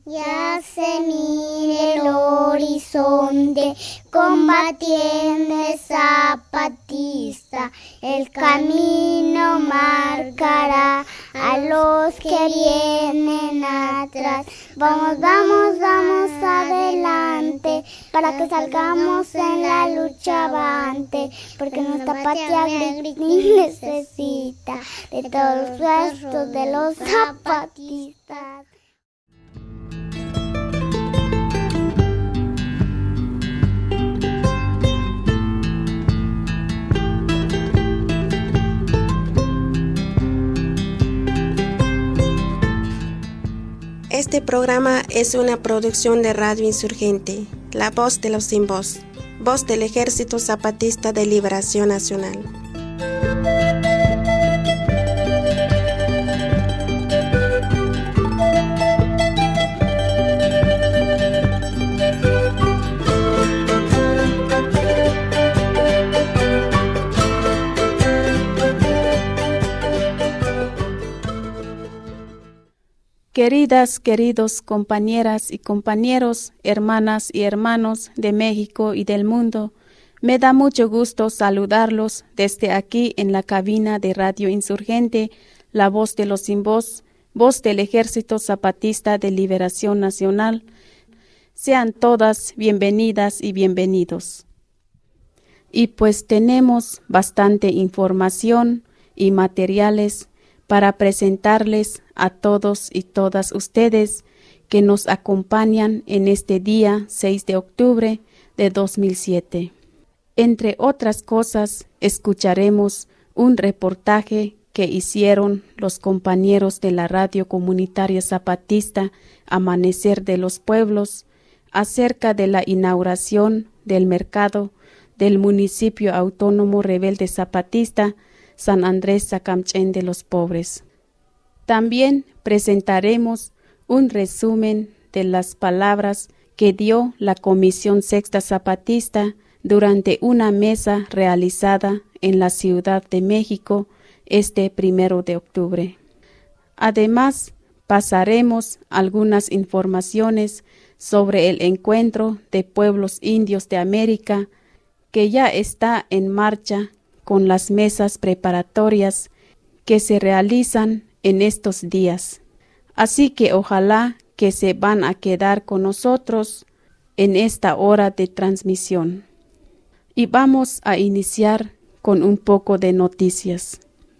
Ya se mira el horizonte, combatiendo el zapatista, el camino marcará a los que vienen atrás. Vamos, vamos, vamos adelante, para que salgamos en la lucha avante, porque nuestra patria necesita de todos los restos de los zapatistas. Este programa es una producción de Radio Insurgente, La Voz de los Sin Voz, voz del Ejército Zapatista de Liberación Nacional. Queridas, queridos compañeras y compañeros, hermanas y hermanos de México y del mundo, me da mucho gusto saludarlos desde aquí en la cabina de Radio Insurgente, La Voz de los Sin Voz, voz del Ejército Zapatista de Liberación Nacional. Sean todas bienvenidas y bienvenidos. Y pues tenemos bastante información y materiales para presentarles a todos y todas ustedes que nos acompañan en este día 6 de octubre de 2007. Entre otras cosas, escucharemos un reportaje que hicieron los compañeros de la radio comunitaria zapatista Amanecer de los Pueblos acerca de la inauguración del mercado del municipio autónomo rebelde zapatista San Andrés Sacamchén de los Pobres. También presentaremos un resumen de las palabras que dio la Comisión Sexta Zapatista durante una mesa realizada en la Ciudad de México este 1 de octubre. Además, pasaremos algunas informaciones sobre el encuentro de pueblos indios de América que ya está en marcha con las mesas preparatorias que se realizan en estos días. Así que ojalá que se van a quedar con nosotros en esta hora de transmisión. Y vamos a iniciar con un poco de noticias.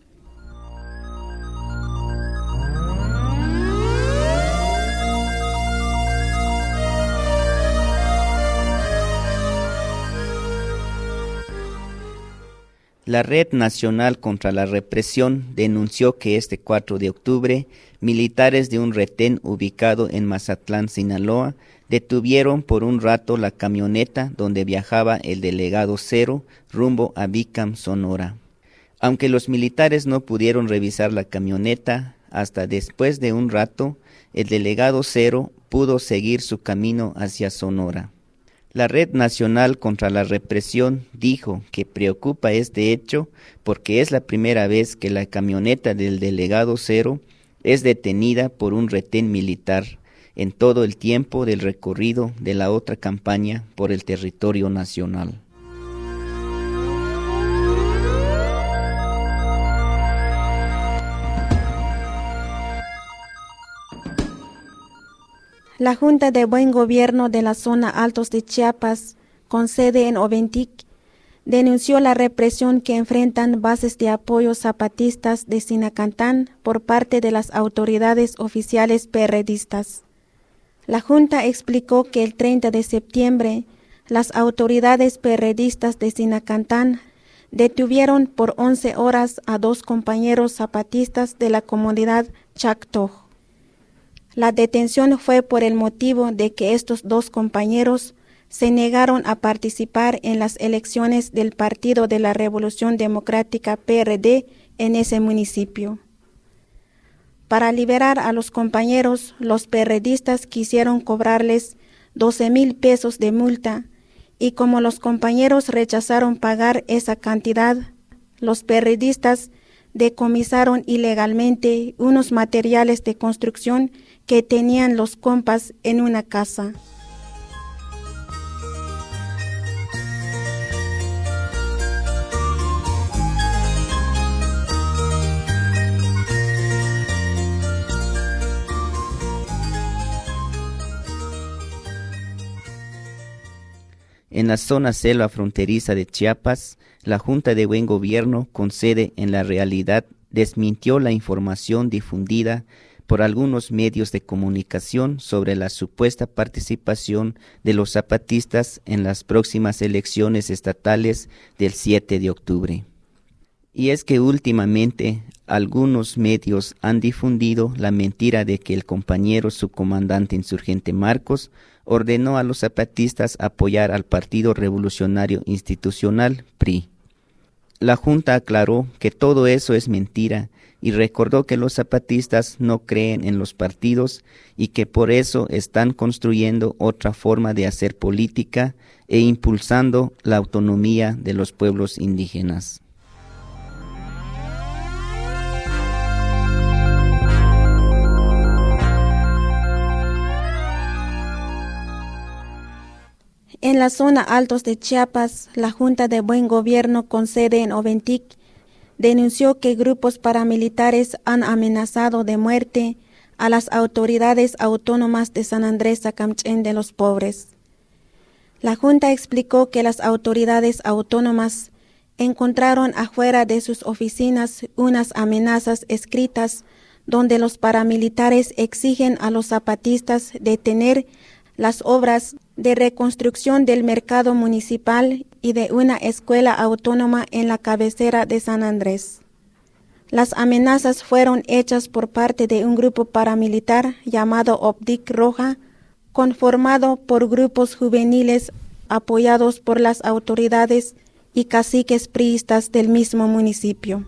La Red Nacional contra la Represión denunció que este 4 de octubre, militares de un retén ubicado en Mazatlán, Sinaloa, detuvieron por un rato la camioneta donde viajaba el delegado Cero rumbo a Bicam, Sonora. Aunque los militares no pudieron revisar la camioneta, hasta después de un rato, el delegado Cero pudo seguir su camino hacia Sonora. La Red Nacional contra la Represión dijo que preocupa este hecho porque es la primera vez que la camioneta del delegado Cero es detenida por un retén militar en todo el tiempo del recorrido de la otra campaña por el territorio nacional. La Junta de Buen Gobierno de la zona Altos de Chiapas, con sede en Oventic, denunció la represión que enfrentan bases de apoyo zapatistas de Sinacantán por parte de las autoridades oficiales PRDistas. La Junta explicó que el 30 de septiembre, las autoridades PRDistas de Sinacantán detuvieron por 11 horas a 2 compañeros zapatistas de la comunidad Chactoj. La detención fue por el motivo de que estos 2 compañeros se negaron a participar en las elecciones del Partido de la Revolución Democrática PRD en ese municipio. Para liberar a los compañeros, los PRDistas quisieron cobrarles 12,000 pesos de multa y como los compañeros rechazaron pagar esa cantidad, los PRDistas decomisaron ilegalmente unos materiales de construcción que tenían los compas en una casa. En la zona selva fronteriza de Chiapas, la Junta de Buen Gobierno, con sede en La Realidad, desmintió la información difundida por algunos medios de comunicación sobre la supuesta participación de los zapatistas en las próximas elecciones estatales del 7 de octubre. Y es que últimamente algunos medios han difundido la mentira de que el compañero subcomandante insurgente Marcos ordenó a los zapatistas apoyar al Partido Revolucionario Institucional, PRI. La Junta aclaró que todo eso es mentira y recordó que los zapatistas no creen en los partidos y que por eso están construyendo otra forma de hacer política e impulsando la autonomía de los pueblos indígenas. En la zona Altos de Chiapas, la Junta de Buen Gobierno con sede en Oventic denunció que grupos paramilitares han amenazado de muerte a las autoridades autónomas de San Andrés Sacamchén de los Pobres. La Junta explicó que las autoridades autónomas encontraron afuera de sus oficinas unas amenazas escritas donde los paramilitares exigen a los zapatistas detener las obras de reconstrucción del mercado municipal y de una escuela autónoma en la cabecera de San Andrés. Las amenazas fueron hechas por parte de un grupo paramilitar llamado Optic Roja, conformado por grupos juveniles apoyados por las autoridades y caciques priistas del mismo municipio.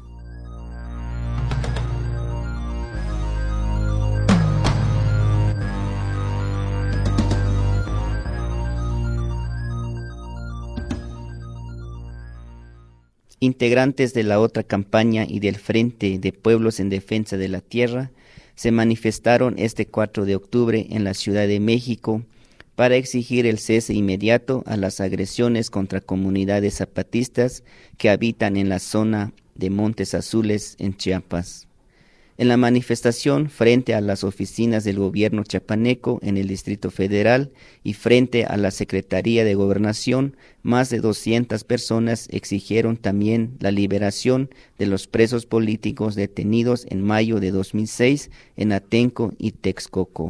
Integrantes de la otra campaña y del Frente de Pueblos en Defensa de la Tierra se manifestaron este 4 de octubre en la Ciudad de México para exigir el cese inmediato a las agresiones contra comunidades zapatistas que habitan en la zona de Montes Azules en Chiapas. En la manifestación frente a las oficinas del gobierno chiapaneco en el Distrito Federal y frente a la Secretaría de Gobernación, más de 200 personas exigieron también la liberación de los presos políticos detenidos en mayo de 2006 en Atenco y Texcoco.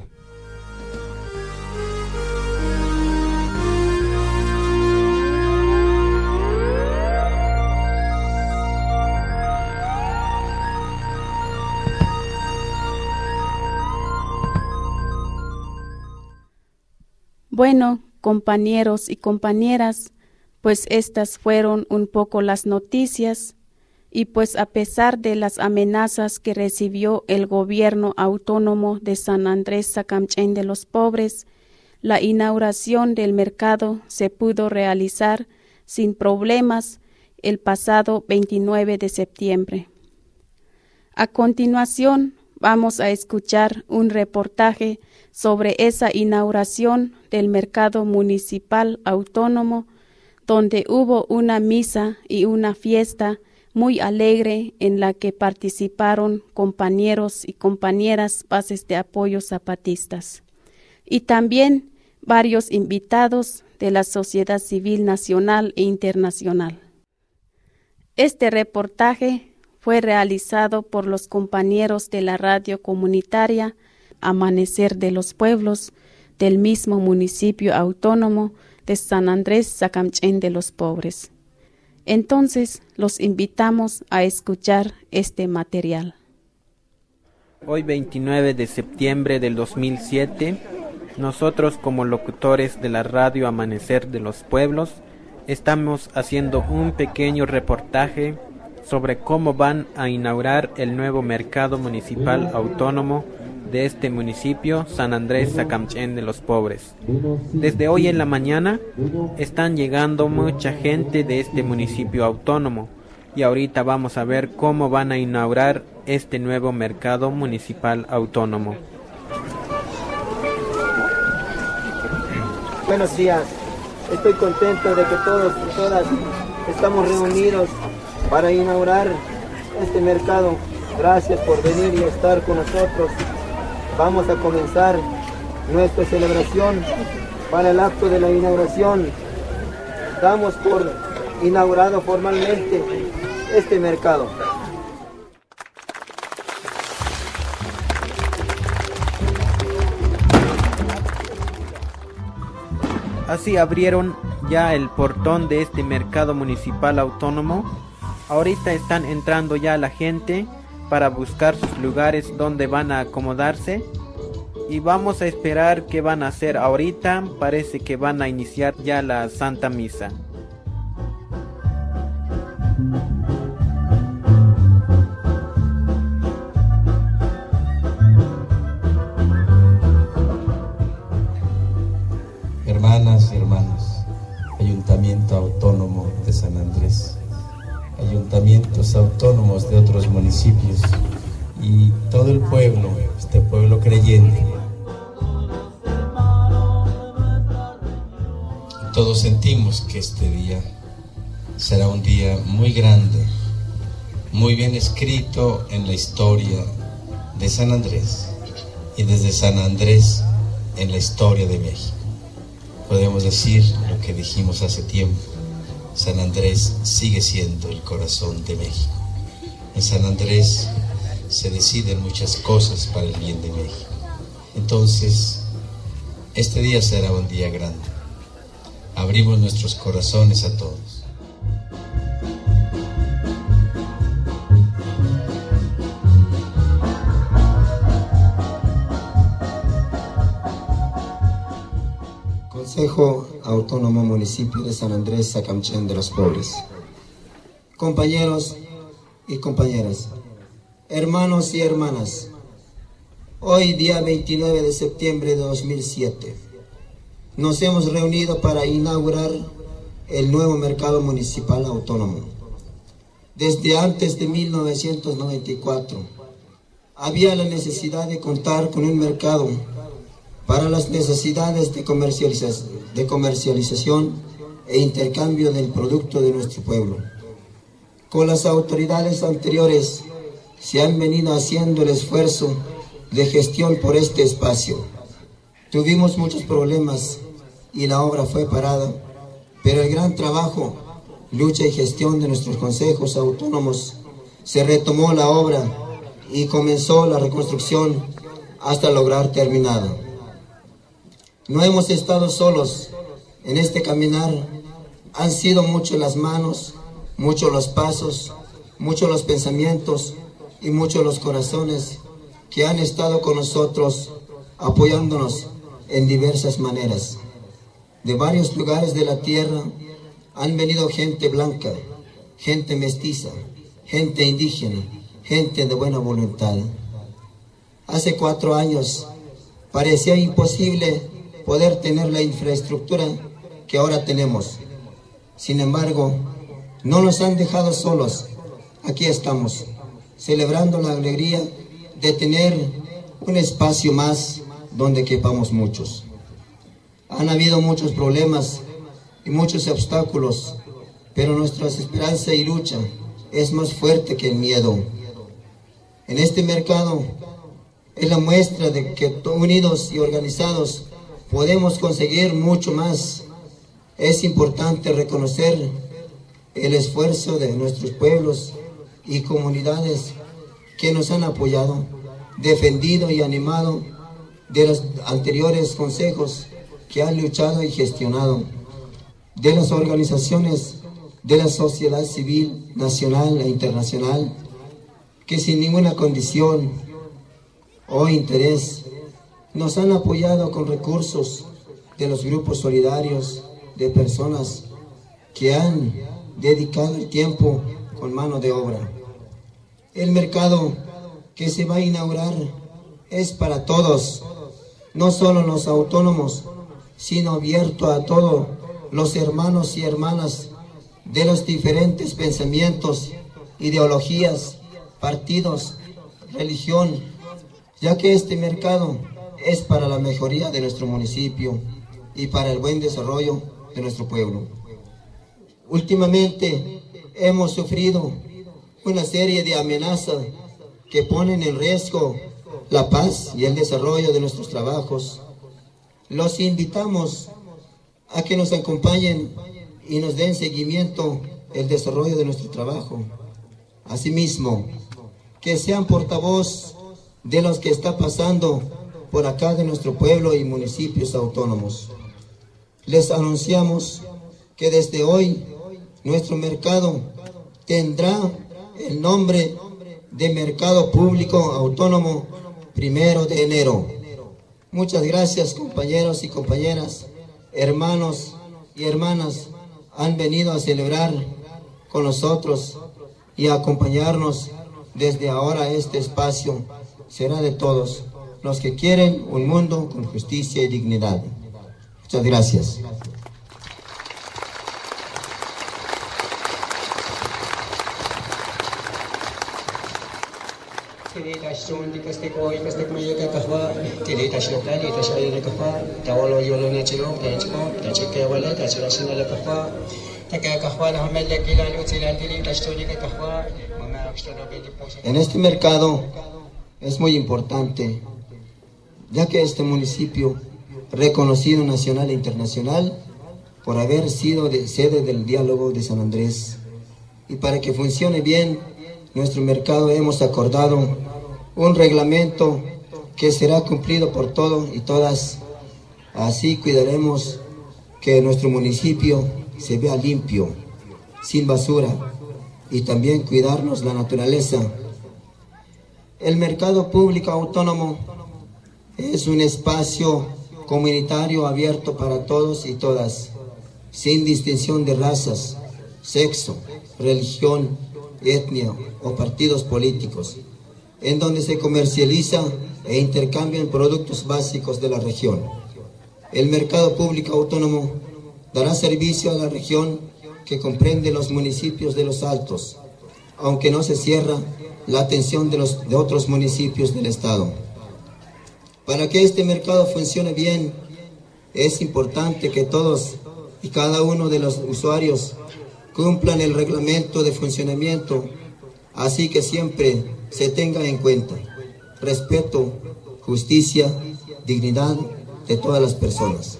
Bueno, compañeros y compañeras, pues estas fueron un poco las noticias y pues a pesar de las amenazas que recibió el gobierno autónomo de San Andrés Sacamchén de los Pobres, la inauguración del mercado se pudo realizar sin problemas el pasado 29 de septiembre. A continuación, vamos a escuchar un reportaje sobre esa inauguración del mercado municipal autónomo, donde hubo una misa y una fiesta muy alegre en la que participaron compañeros y compañeras bases de apoyo zapatistas, y también varios invitados de la sociedad civil nacional e internacional. Este reportaje fue realizado por los compañeros de la radio comunitaria Amanecer de los Pueblos del mismo municipio autónomo de San Andrés Sacamchén de los Pobres. Entonces, los invitamos a escuchar este material. Hoy 29 de septiembre del 2007, nosotros como locutores de la radio Amanecer de los Pueblos estamos haciendo un pequeño reportaje sobre cómo van a inaugurar el nuevo mercado municipal autónomo de este municipio, San Andrés Sacamchén de los Pobres. Desde hoy en la mañana están llegando mucha gente de este municipio autónomo y ahorita vamos a ver cómo van a inaugurar este nuevo mercado municipal autónomo. Buenos días. Estoy contento de que todos y todas estamos reunidos para inaugurar este mercado. Gracias por venir y estar con nosotros. Vamos a comenzar nuestra celebración para el acto de la inauguración. Damos por inaugurado formalmente este mercado. Así abrieron ya el portón de este mercado municipal autónomo. Ahorita están entrando ya la gente para buscar sus lugares donde van a acomodarse. Y vamos a esperar qué van a hacer ahorita. Parece que van a iniciar ya la Santa Misa. Hermanas y hermanos, Ayuntamiento Autónomo de San Andrés, ayuntamientos autónomos de otros municipios y todo el pueblo, este pueblo creyente. Todos sentimos que este día será un día muy grande, muy bien escrito en la historia de San Andrés y desde San Andrés en la historia de México. Podemos decir lo que dijimos hace tiempo: San Andrés sigue siendo el corazón de México. En San Andrés se deciden muchas cosas para el bien de México. Entonces, este día será un día grande. Abrimos nuestros corazones a todos. Consejo Autónomo Municipio de San Andrés Sacamchén de los Pobres. Compañeros y compañeras, hermanos y hermanas, hoy día 29 de septiembre de 2007, nos hemos reunido para inaugurar el nuevo mercado municipal autónomo. Desde antes de 1994, había la necesidad de contar con un mercado para las necesidades de comercialización e intercambio del producto de nuestro pueblo. Con las autoridades anteriores se han venido haciendo el esfuerzo de gestión por este espacio. Tuvimos muchos problemas y la obra fue parada, pero el gran trabajo, lucha y gestión de nuestros consejos autónomos, se retomó la obra y comenzó la reconstrucción hasta lograr terminada. No hemos estado solos en este caminar. Han sido muchas las manos, muchos los pasos, muchos los pensamientos y muchos los corazones que han estado con nosotros apoyándonos en diversas maneras. De varios lugares de la tierra han venido gente blanca, gente mestiza, gente indígena, gente de buena voluntad. Hace 4 años parecía imposible poder tener la infraestructura que ahora tenemos. Sin embargo, no nos han dejado solos. Aquí estamos, celebrando la alegría de tener un espacio más donde quepamos muchos. Han habido muchos problemas y muchos obstáculos, pero nuestra esperanza y lucha es más fuerte que el miedo. En este mercado es la muestra de que unidos y organizados podemos conseguir mucho más. Es importante reconocer el esfuerzo de nuestros pueblos y comunidades que nos han apoyado, defendido y animado, de los anteriores consejos que han luchado y gestionado, de las organizaciones de la sociedad civil nacional e internacional, que sin ninguna condición o interés nos han apoyado con recursos, de los grupos solidarios, de personas que han dedicado el tiempo con mano de obra. El mercado que se va a inaugurar es para todos, no solo los autónomos, sino abierto a todos los hermanos y hermanas de los diferentes pensamientos, ideologías, partidos, religión, ya que este mercado es para la mejoría de nuestro municipio y para el buen desarrollo de nuestro pueblo. Últimamente hemos sufrido una serie de amenazas que ponen en riesgo la paz y el desarrollo de nuestros trabajos. Los invitamos a que nos acompañen y nos den seguimiento al desarrollo de nuestro trabajo. Asimismo, que sean portavoz de los que está pasando por acá de nuestro pueblo y municipios autónomos. Les anunciamos que desde hoy nuestro mercado tendrá el nombre de Mercado Público Autónomo 1 de enero. Muchas gracias, compañeros y compañeras, hermanos y hermanas, han venido a celebrar con nosotros y a acompañarnos desde ahora. Este espacio será de todos los que quieren un mundo con justicia y dignidad. Muchas gracias. En este mercado es muy importante, ya que este municipio, reconocido nacional e internacional por haber sido sede del diálogo de San Andrés, y para que funcione bien nuestro mercado hemos acordado un reglamento que será cumplido por todos y todas. Así cuidaremos que nuestro municipio se vea limpio, sin basura, y también cuidarnos la naturaleza. El mercado público autónomo es un espacio comunitario abierto para todos y todas, sin distinción de razas, sexo, religión, etnia o partidos políticos, en donde se comercializa e intercambian productos básicos de la región. El mercado público autónomo dará servicio a la región que comprende los municipios de los Altos, aunque no se cierra la atención de otros municipios del estado. Para que este mercado funcione bien, es importante que todos y cada uno de los usuarios cumplan el reglamento de funcionamiento, así que siempre se tenga en cuenta respeto, justicia, dignidad de todas las personas.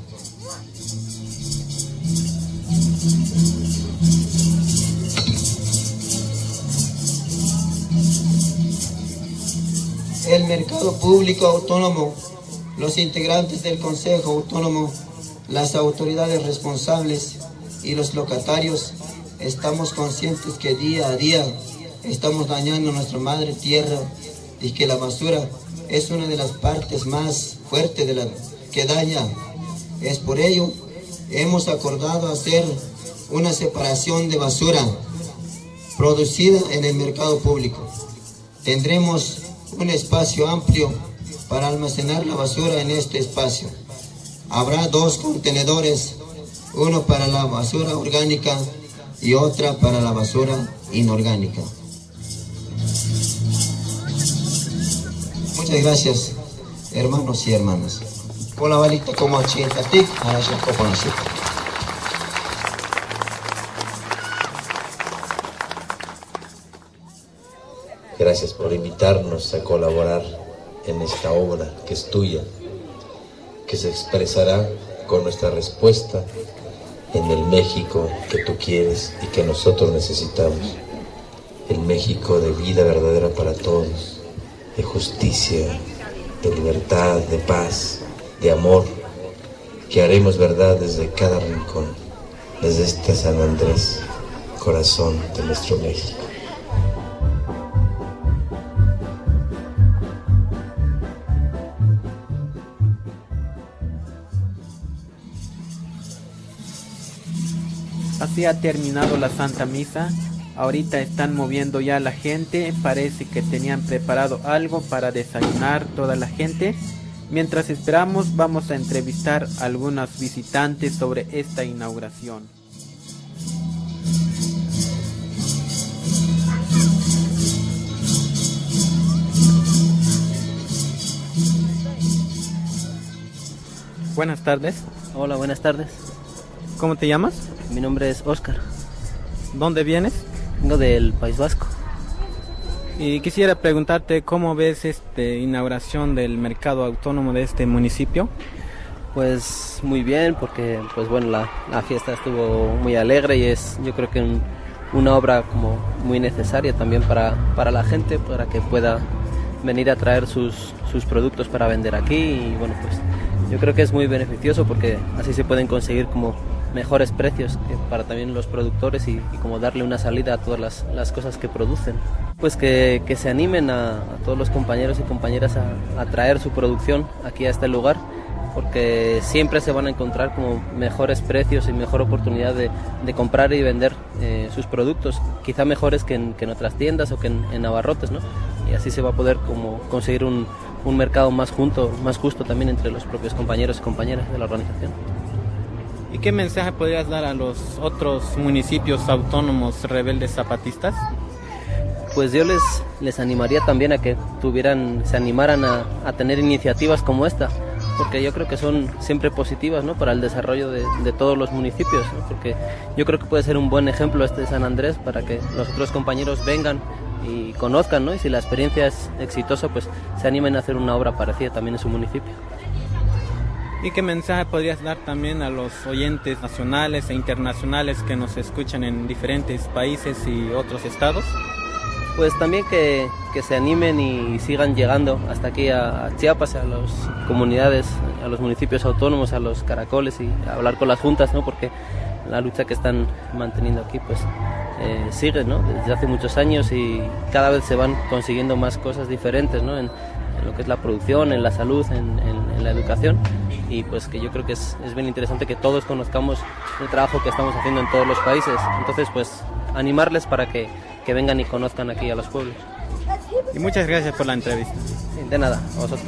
El mercado público autónomo, los integrantes del Consejo Autónomo, las autoridades responsables y los locatarios estamos conscientes que día a día estamos dañando nuestra madre tierra y que la basura es una de las partes más fuertes que daña. Es por ello hemos acordado hacer una separación de basura producida en el mercado público. Tendremos un espacio amplio para almacenar la basura en este espacio. Habrá 2 contenedores, uno para la basura orgánica y otra para la basura inorgánica. Muchas gracias, hermanos y hermanas. Con la balita como achitatic, a la chacopanacita. Gracias por invitarnos a colaborar en esta obra que es tuya, que se expresará con nuestra respuesta en el México que tú quieres y que nosotros necesitamos. El México de vida verdadera para todos, de justicia, de libertad, de paz, de amor, que haremos verdad desde cada rincón, desde este San Andrés, corazón de nuestro México. Así ha terminado la Santa Misa. Ahorita están moviendo ya la gente. Parece que tenían preparado algo para desayunar toda la gente. Mientras esperamos, vamos a entrevistar a algunos visitantes sobre esta inauguración. Buenas tardes. Hola, buenas tardes. ¿Cómo te llamas? Mi nombre es Óscar. ¿Dónde vienes? Vengo del País Vasco. Y quisiera preguntarte cómo ves esta inauguración del mercado autónomo de este municipio. Pues muy bien, porque pues bueno, la fiesta estuvo muy alegre y yo creo que una obra como muy necesaria también para la gente, para que pueda venir a traer sus productos para vender aquí. Y bueno, pues yo creo que es muy beneficioso porque así se pueden conseguir como mejores precios para también los productores y como darle una salida a todas las cosas que producen. Pues que se animen a todos los compañeros y compañeras a traer su producción aquí a este lugar, porque siempre se van a encontrar como mejores precios y mejor oportunidad de comprar y vender sus productos, quizá mejores que en otras tiendas o que en abarrotes, ¿no? Y así se va a poder como conseguir un mercado más justo también entre los propios compañeros y compañeras de la organización. ¿Y qué mensaje podrías dar a los otros municipios autónomos rebeldes zapatistas? Pues yo les animaría también a que se animaran a tener iniciativas como esta, porque yo creo que son siempre positivas, ¿no?, para el desarrollo de todos los municipios, ¿no? Porque yo creo que puede ser un buen ejemplo este de San Andrés para que los otros compañeros vengan y conozcan, ¿no? Y si la experiencia es exitosa, pues se animen a hacer una obra parecida también en su municipio. ¿Y qué mensaje podrías dar también a los oyentes nacionales e internacionales que nos escuchan en diferentes países y otros estados? Pues también que se animen y sigan llegando hasta aquí a Chiapas, a las comunidades, a los municipios autónomos, a los caracoles y a hablar con las juntas, ¿no? Porque la lucha que están manteniendo aquí pues sigue, ¿no?, desde hace muchos años y cada vez se van consiguiendo más cosas diferentes, ¿no?, en lo que es la producción, en la salud, en la educación, y pues que yo creo que es bien interesante que todos conozcamos el trabajo que estamos haciendo en todos los países. Entonces pues animarles para que vengan y conozcan aquí a los pueblos. Y muchas gracias por la entrevista. De nada, a vosotros.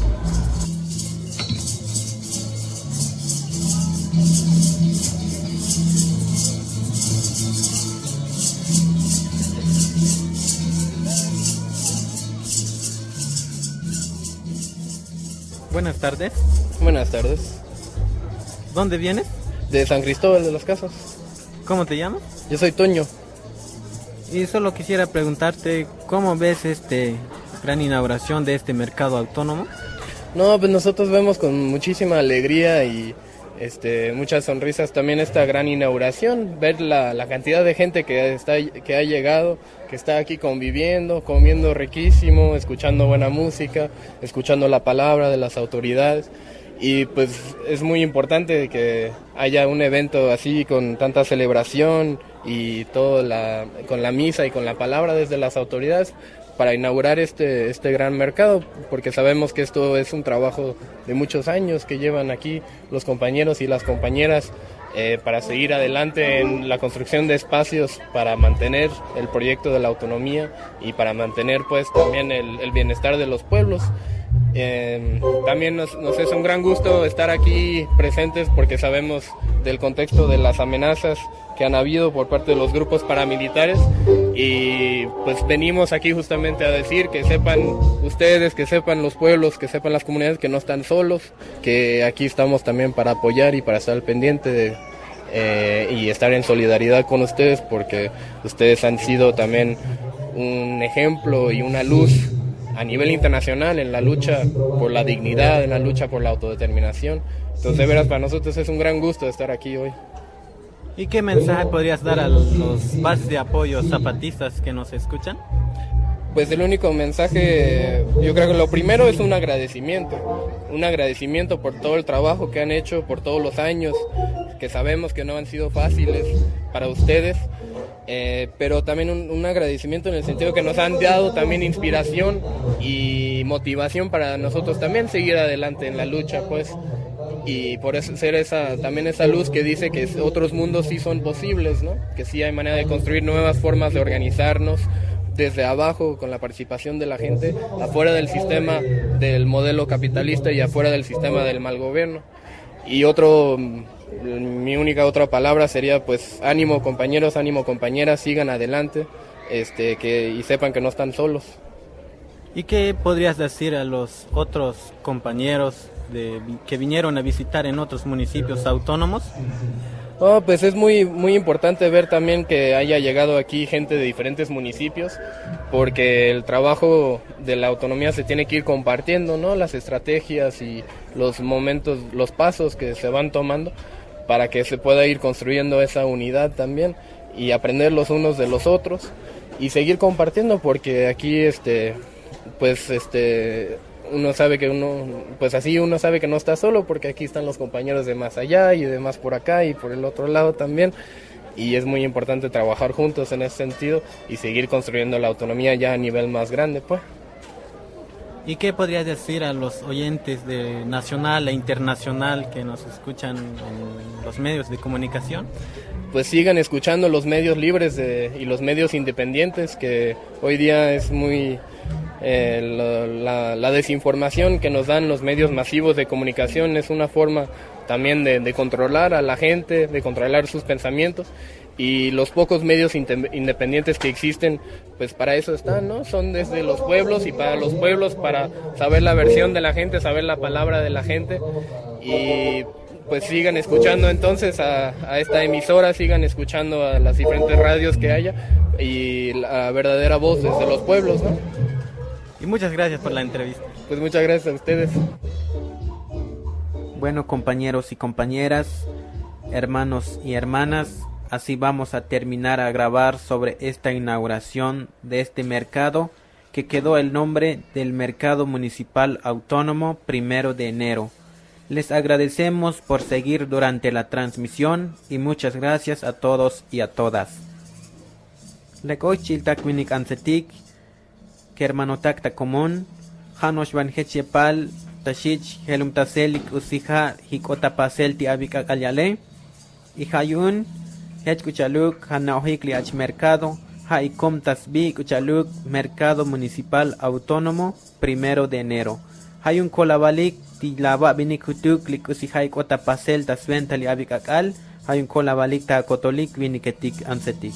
Buenas tardes. Buenas tardes. ¿Dónde vienes? De San Cristóbal de las Casas. ¿Cómo te llamas? Yo soy Toño. Y solo quisiera preguntarte, ¿cómo ves gran inauguración de este mercado autónomo? No, pues nosotros vemos con muchísima alegría y muchas sonrisas también esta gran inauguración, ver la cantidad de gente que ha llegado, que está aquí conviviendo, comiendo riquísimo, escuchando buena música, escuchando la palabra de las autoridades. Y pues es muy importante que haya un evento así con tanta celebración y con la misa y con la palabra desde las autoridades para inaugurar este gran mercado, porque sabemos que esto es un trabajo de muchos años que llevan aquí los compañeros y las compañeras para seguir adelante en la construcción de espacios para mantener el proyecto de la autonomía y para mantener pues también el bienestar de los pueblos. También nos es un gran gusto estar aquí presentes porque sabemos del contexto de las amenazas que han habido por parte de los grupos paramilitares y pues venimos aquí justamente a decir que sepan ustedes, que sepan los pueblos, que sepan las comunidades que no están solos, que aquí estamos también para apoyar y para estar al pendiente y estar en solidaridad con ustedes porque ustedes han sido también un ejemplo y una luz a nivel internacional en la lucha por la dignidad, en la lucha por la autodeterminación. Entonces, de veras, para nosotros es un gran gusto estar aquí hoy. ¿Y qué mensaje podrías dar a los bases de apoyo zapatistas que nos escuchan? Pues el único mensaje, yo creo que lo primero es un agradecimiento por todo el trabajo que han hecho, por todos los años, que sabemos que no han sido fáciles para ustedes, pero también un agradecimiento en el sentido que nos han dado también inspiración y motivación para nosotros también seguir adelante en la lucha, pues, y por eso ser también esa luz que dice que otros mundos sí son posibles, ¿no? Que sí hay manera de construir nuevas formas de organizarnos desde abajo con la participación de la gente, afuera del sistema del modelo capitalista y afuera del sistema del mal gobierno. Y mi única otra palabra sería pues ánimo compañeros, ánimo compañeras, sigan adelante y sepan que no están solos. ¿Y qué podrías decir a los otros compañeros que vinieron a visitar en otros municipios autónomos? Pues es muy importante ver también que haya llegado aquí gente de diferentes municipios, porque el trabajo de la autonomía se tiene que ir compartiendo, ¿no? Las estrategias y los momentos, los pasos que se van tomando para que se pueda ir construyendo esa unidad también y aprender los unos de los otros y seguir compartiendo, porque aquí uno sabe que uno sabe que no está solo, porque aquí están los compañeros de más allá y de más por acá y por el otro lado también, y es muy importante trabajar juntos en ese sentido y seguir construyendo la autonomía ya a nivel más grande, pues. ¿Y qué podrías decir a los oyentes de nacional e internacional que nos escuchan en los medios de comunicación? Pues sigan escuchando los medios libres y los medios independientes, que hoy día es muy... la desinformación que nos dan los medios masivos de comunicación es una forma también de controlar a la gente, de controlar sus pensamientos, y los pocos medios independientes que existen, pues para eso están, ¿no? Son desde los pueblos y para los pueblos, para saber la versión de la gente, saber la palabra de la gente, y pues sigan escuchando entonces a esta emisora, sigan escuchando a las diferentes radios que haya, y la verdadera voz desde los pueblos, ¿no? Y muchas gracias por la entrevista. Pues muchas gracias a ustedes. Bueno, compañeros y compañeras, hermanos y hermanas, así vamos a terminar a grabar sobre esta inauguración de este mercado, que quedó el nombre del Mercado Municipal Autónomo 1 de enero. Les agradecemos por seguir durante la transmisión y muchas gracias a todos y a todas. Lekochiltakwinik ansetik, que hermano takta común, Janos Van Hechepal, Tashich, Helum Taselik, Usija, Hikota Paselti Abika Alyale, y Hayun, Hechkuchaluk, Hanaohikli Ach Mercado, Haikom Tasbi, Kuchaluk, Mercado Municipal Autónomo, 1 de enero. Hayun Kolabalik, Tilaba Binikutuk, Likusija Hikota Pasel, Tasventali Abikakal, Hayun Kolabalik, Takotolik, Viniketik Ansetik.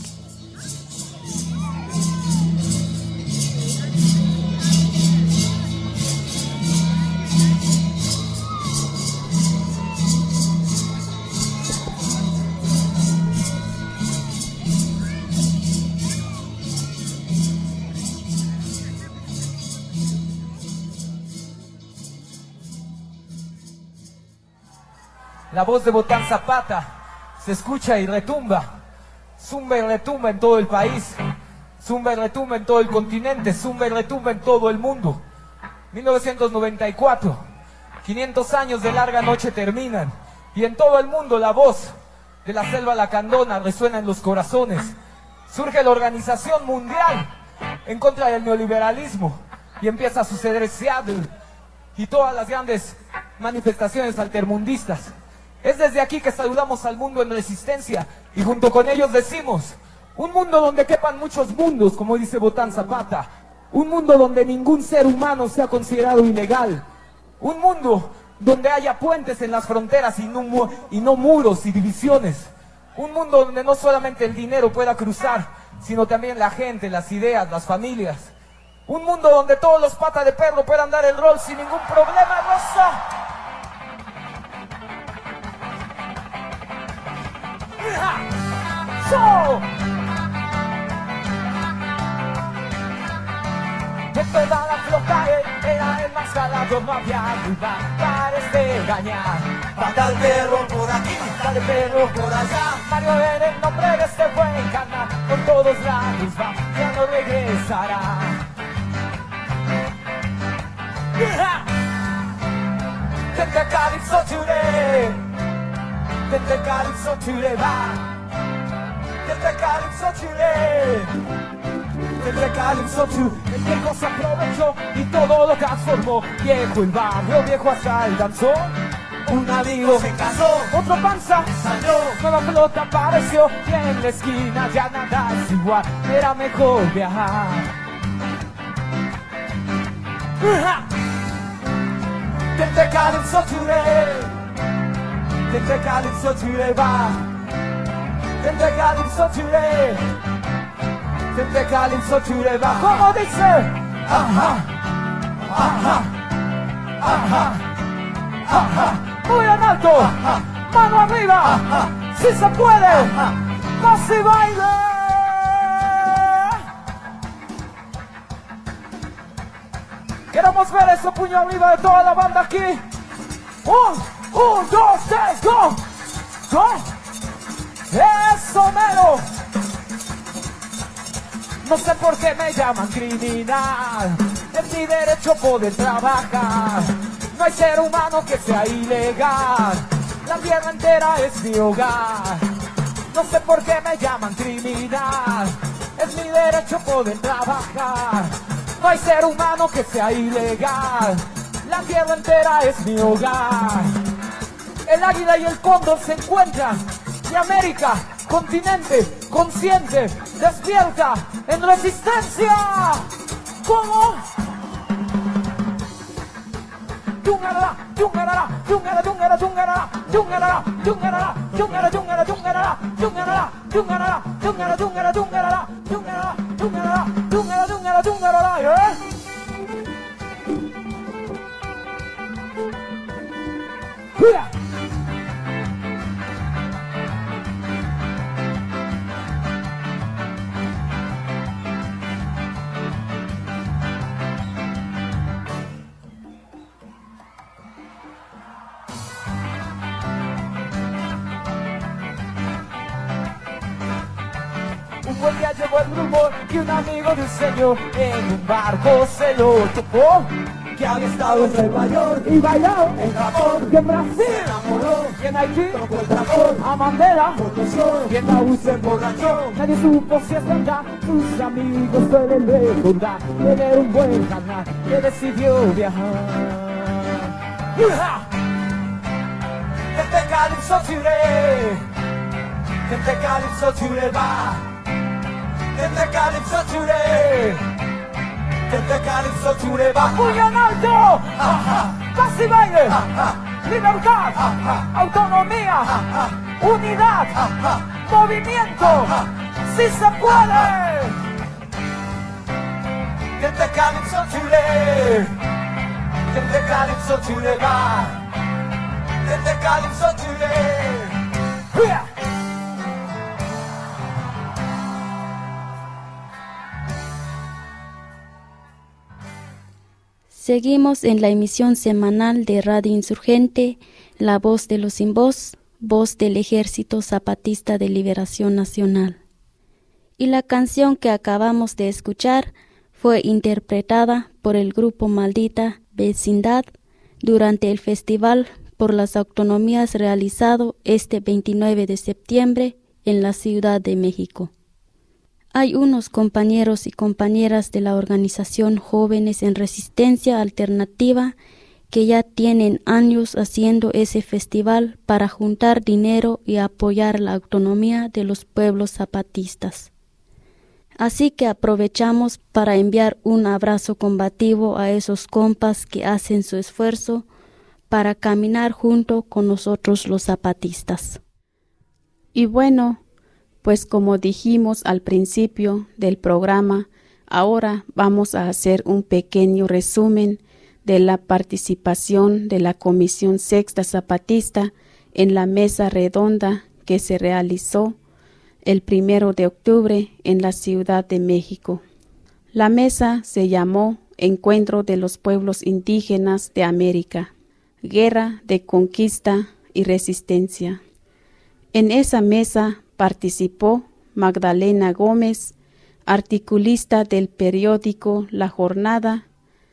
La voz de Botán Zapata se escucha y retumba, zumba y retumba en todo el país, zumba y retumba en todo el continente, zumba y retumba en todo el mundo. 1994, 500 años de larga noche terminan, y en todo el mundo la voz de la selva lacandona resuena en los corazones. Surge la Organización Mundial en contra del neoliberalismo, y empieza a suceder Seattle y todas las grandes manifestaciones altermundistas. Es desde aquí que saludamos al mundo en resistencia, y junto con ellos decimos: un mundo donde quepan muchos mundos, como dice Botán Zapata, un mundo donde ningún ser humano sea considerado ilegal, un mundo donde haya puentes en las fronteras y no muros y divisiones, un mundo donde no solamente el dinero pueda cruzar, sino también la gente, las ideas, las familias, un mundo donde todos los patas de perro puedan dar el rol sin ningún problema, Rosa. Después va la flota, era el más calado, no había duda, parece engañar. Pata al perro por aquí, pata al perro por allá. Mario en el nombre de este buen canal, por todos lados va, ya no regresará. Tente Calypso today, tente Calypso today va. Tente Calypso today, tente Calypso today. El viejo se aprovechó y todo lo transformó. Viejo el barrio, viejo hasta el danzón. Un amigo se casó, otro panza salió, nueva flota apareció, y en la esquina ya nada es igual, era mejor viajar. Tente Calypso today, tente Calypso today va. Tente Calypso today, tente Calypso today va. ¿Cómo dice? Ajá. Ajá, ajá, ajá. Muy en alto, mano arriba, si se puede, más y baile. Queremos ver ese puño arriba de toda la banda aquí. 1, 2, 3, go, go. Eso mero. No sé por qué me llaman criminal. Es mi derecho poder trabajar. No hay ser humano que sea ilegal. La tierra entera es mi hogar. No sé por qué me llaman criminal. Es mi derecho poder trabajar. No hay ser humano que sea ilegal. La tierra entera es mi hogar. El águila y el cóndor se encuentran. Y América, continente, consciente, despierta, en resistencia. ¿Cómo? Yungarara, yungarara, yungarara, yungarara, yungarara, yungarara, yungarara, yungarara, yungarara, yungarara, yungarara, yungarara, yungarara, yungarara, yungarara, yungarara, yungarara, yungarara, yungarara, yungarara, ¡Cuida! Un buen día llegó el rumor que un amigo de un señor en un barco se lo topó, que había estado en Nueva York y bailado en Japón, que en Brasil se enamoró, que en Haití tocó el tambor, a Mandela conoció, que en Nauru se emborrachó. Nadie supo si es verdad, sus amigos suelen recordar que era un buen carnal que decidió viajar. Desde Calypso Chile, desde Calypso Chile va. Desde Calypso Chile, desde Calypso Chile va. ¡Puño en alto! ¡Paz y baile! ¡Libertad! ¡Autonomía! ¡Unidad! ¡Movimiento! ¡Sí se puede! Desde Calypso Chile, desde Calypso Chile va. Desde Calypso Chile. ¡Yeah! Seguimos en la emisión semanal de Radio Insurgente, La Voz de los Sin Voz, voz del Ejército Zapatista de Liberación Nacional. Y la canción que acabamos de escuchar fue interpretada por el grupo Maldita Vecindad durante el Festival por las Autonomías realizado este 29 de septiembre en la Ciudad de México. Hay unos compañeros y compañeras de la organización Jóvenes en Resistencia Alternativa que ya tienen años haciendo ese festival para juntar dinero y apoyar la autonomía de los pueblos zapatistas. Así que aprovechamos para enviar un abrazo combativo a esos compas que hacen su esfuerzo para caminar junto con nosotros los zapatistas. Y bueno, pues como dijimos al principio del programa, ahora vamos a hacer un pequeño resumen de la participación de la Comisión Sexta Zapatista en la mesa redonda que se realizó el 1 de octubre en la Ciudad de México. La mesa se llamó Encuentro de los Pueblos Indígenas de América, Guerra de Conquista y Resistencia. En esa mesa participó Magdalena Gómez, articulista del periódico La Jornada,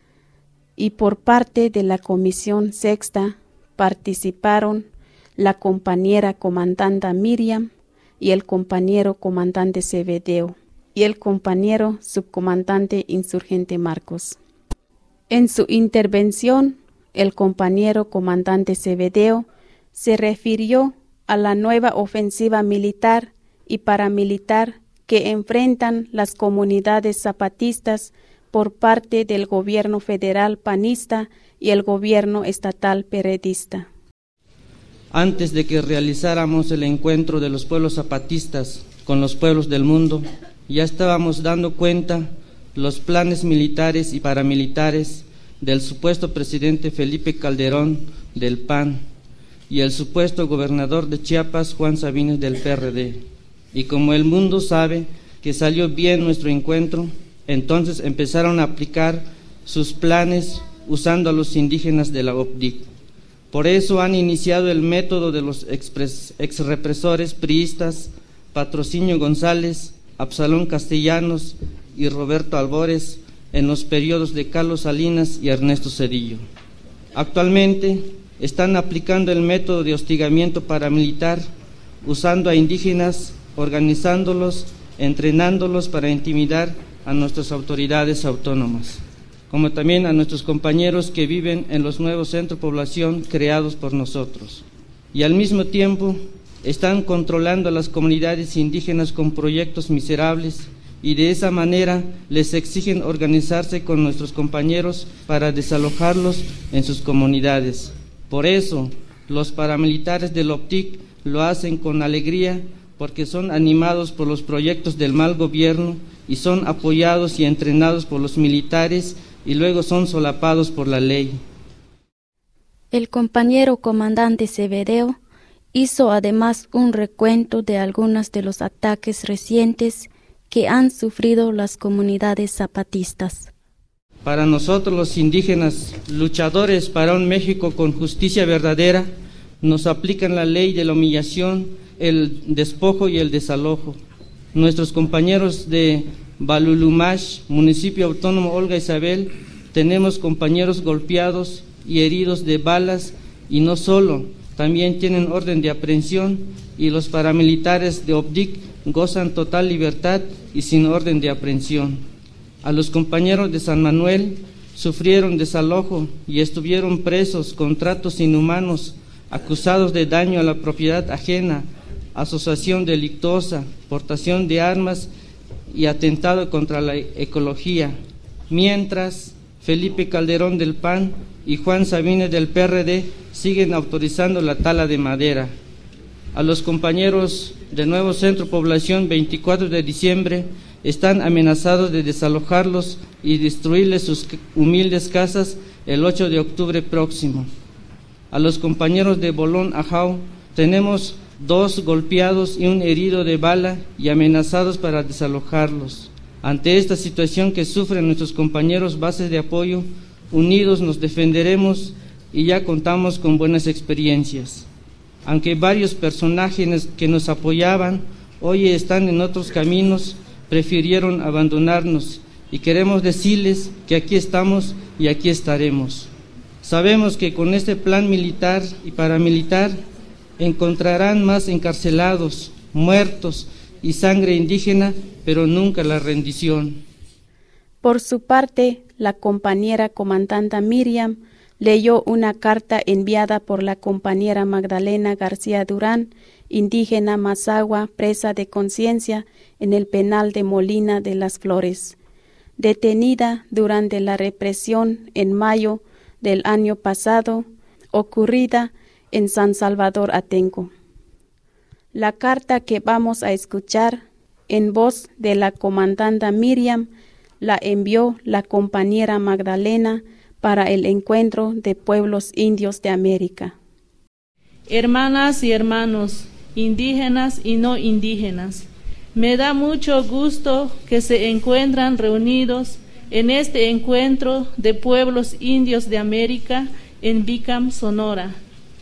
y por parte de la Comisión Sexta participaron la compañera comandante Miriam y el compañero comandante Cebedeo y el compañero subcomandante insurgente Marcos. En su intervención, el compañero comandante Cebedeo se refirió a la nueva ofensiva militar y paramilitar que enfrentan las comunidades zapatistas por parte del gobierno federal panista y el gobierno estatal peredista. Antes de que realizáramos el encuentro de los pueblos zapatistas con los pueblos del mundo, ya estábamos dando cuenta los planes militares y paramilitares del supuesto presidente Felipe Calderón del PAN y el supuesto gobernador de Chiapas, Juan Sabines del PRD. Y como el mundo sabe que salió bien nuestro encuentro, entonces empezaron a aplicar sus planes usando a los indígenas de la OPDIC. Por eso han iniciado el método de los exrepresores priistas Patrocinio González, Absalón Castellanos y Roberto Albores en los periodos de Carlos Salinas y Ernesto Zedillo. Actualmente están aplicando el método de hostigamiento paramilitar usando a indígenas, organizándolos, entrenándolos para intimidar a nuestras autoridades autónomas, como también a nuestros compañeros que viven en los nuevos centros de población creados por nosotros. Y al mismo tiempo están controlando a las comunidades indígenas con proyectos miserables y de esa manera les exigen organizarse con nuestros compañeros para desalojarlos en sus comunidades. Por eso, los paramilitares del OPTIC lo hacen con alegría porque son animados por los proyectos del mal gobierno y son apoyados y entrenados por los militares y luego son solapados por la ley. El compañero comandante Cebedeo hizo además un recuento de algunos de los ataques recientes que han sufrido las comunidades zapatistas. Para nosotros los indígenas, luchadores para un México con justicia verdadera, nos aplican la ley de la humillación, el despojo y el desalojo. Nuestros compañeros de Balulumash, municipio autónomo Olga Isabel, tenemos compañeros golpeados y heridos de balas y no solo, también tienen orden de aprehensión y los paramilitares de OPDIC gozan total libertad y sin orden de aprehensión. A los compañeros de San Manuel sufrieron desalojo y estuvieron presos con tratos inhumanos, acusados de daño a la propiedad ajena, asociación delictuosa, portación de armas y atentado contra la ecología. Mientras, Felipe Calderón del PAN y Juan Sabines del PRD siguen autorizando la tala de madera. A los compañeros del nuevo Centro Población 24 de diciembre están amenazados de desalojarlos y destruirles sus humildes casas el 8 de octubre próximo. A los compañeros de Bolón Ajau tenemos 2 golpeados y un herido de bala y amenazados para desalojarlos. Ante esta situación que sufren nuestros compañeros bases de apoyo, unidos nos defenderemos y ya contamos con buenas experiencias. Aunque varios personajes que nos apoyaban hoy están en otros caminos, prefirieron abandonarnos y queremos decirles que aquí estamos y aquí estaremos. Sabemos que con este plan militar y paramilitar encontrarán más encarcelados, muertos y sangre indígena, pero nunca la rendición. Por su parte, la compañera comandante Miriam leyó una carta enviada por la compañera Magdalena García Durán, indígena Mazahua, presa de conciencia en el penal de Molina de las Flores, detenida durante la represión en mayo del año pasado, ocurrida en San Salvador Atenco. La carta que vamos a escuchar en voz de la comandante Miriam la envió la compañera Magdalena para el encuentro de pueblos indios de América. Hermanas y hermanos, indígenas y no indígenas, me da mucho gusto que se encuentran reunidos en este encuentro de pueblos indios de América en Bicam, Sonora.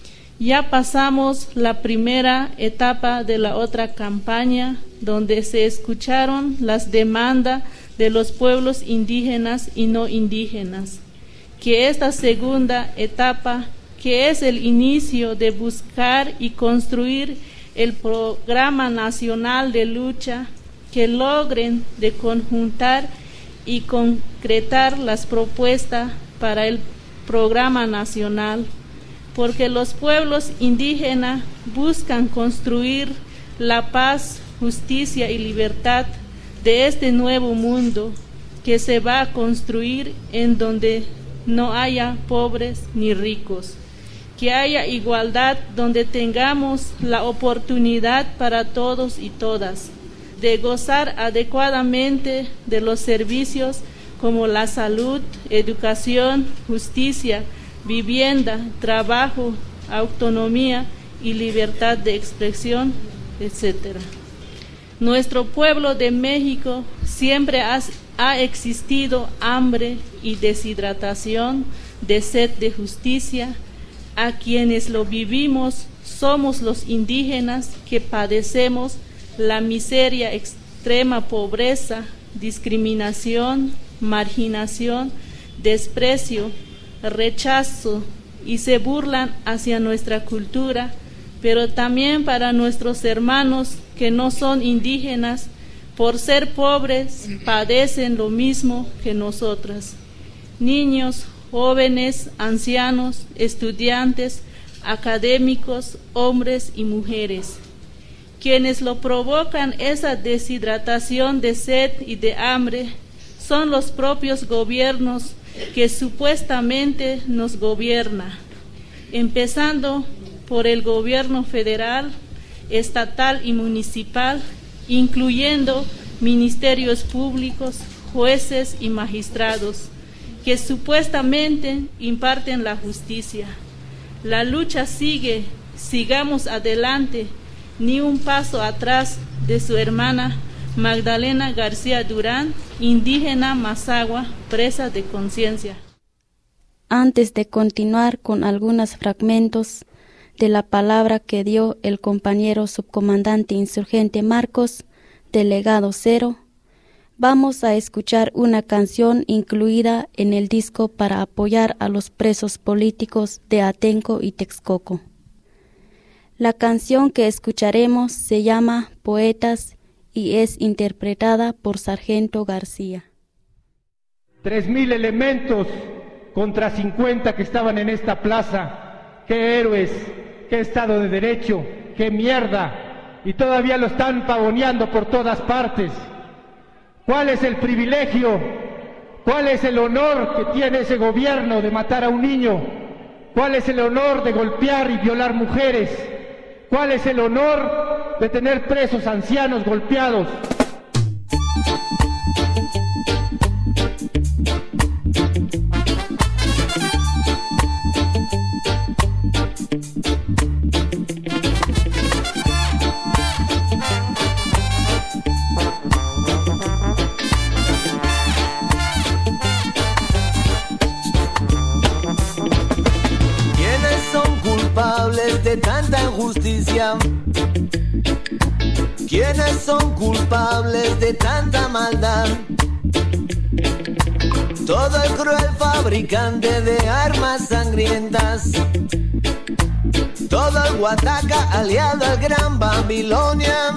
Ya pasamos la primera etapa de la otra campaña, donde se escucharon las demandas de los pueblos indígenas y no indígenas. Que esta segunda etapa, que es el inicio de buscar y construir el programa nacional de lucha, que logren de conjuntar y concretar las propuestas para el programa nacional, porque los pueblos indígenas buscan construir la paz, justicia y libertad de este nuevo mundo que se va a construir en donde no haya pobres ni ricos, que haya igualdad donde tengamos la oportunidad para todos y todas de gozar adecuadamente de los servicios como la salud, educación, justicia, vivienda, trabajo, autonomía y libertad de expresión, etc. Nuestro pueblo de México siempre ha existido hambre y deshidratación, de sed de justicia. A quienes lo vivimos somos los indígenas que padecemos la miseria, extrema pobreza, discriminación, marginación, desprecio, rechazo, y se burlan hacia nuestra cultura, pero también para nuestros hermanos que no son indígenas, por ser pobres, padecen lo mismo que nosotras. Niños, jóvenes, ancianos, estudiantes, académicos, hombres y mujeres. Quienes lo provocan esa deshidratación de sed y de hambre son los propios gobiernos que supuestamente nos gobierna, empezando por el gobierno federal, estatal y municipal, incluyendo ministerios públicos, jueces y magistrados, que supuestamente imparten la justicia. La lucha sigue, sigamos adelante, ni un paso atrás, de su hermana Magdalena García Durán, indígena Mazahua, presa de conciencia. Antes de continuar con algunos fragmentos de la palabra que dio el compañero subcomandante insurgente Marcos, delegado 0, vamos a escuchar una canción incluida en el disco para apoyar a los presos políticos de Atenco y Texcoco. La canción que escucharemos se llama Poetas y es interpretada por Sargento García. 3,000 elementos contra 50 que estaban en esta plaza. ¡Qué héroes! ¡Qué Estado de Derecho! ¡Qué mierda! Y todavía lo están pavoneando por todas partes. ¿Cuál es el privilegio? ¿Cuál es el honor que tiene ese gobierno de matar a un niño? ¿Cuál es el honor de golpear y violar mujeres? ¿Cuál es el honor de tener presos ancianos golpeados? De tanta injusticia, ¿quiénes son culpables de tanta maldad? Todo el cruel fabricante de armas sangrientas, todo el Guataca aliado al Gran Babilonia,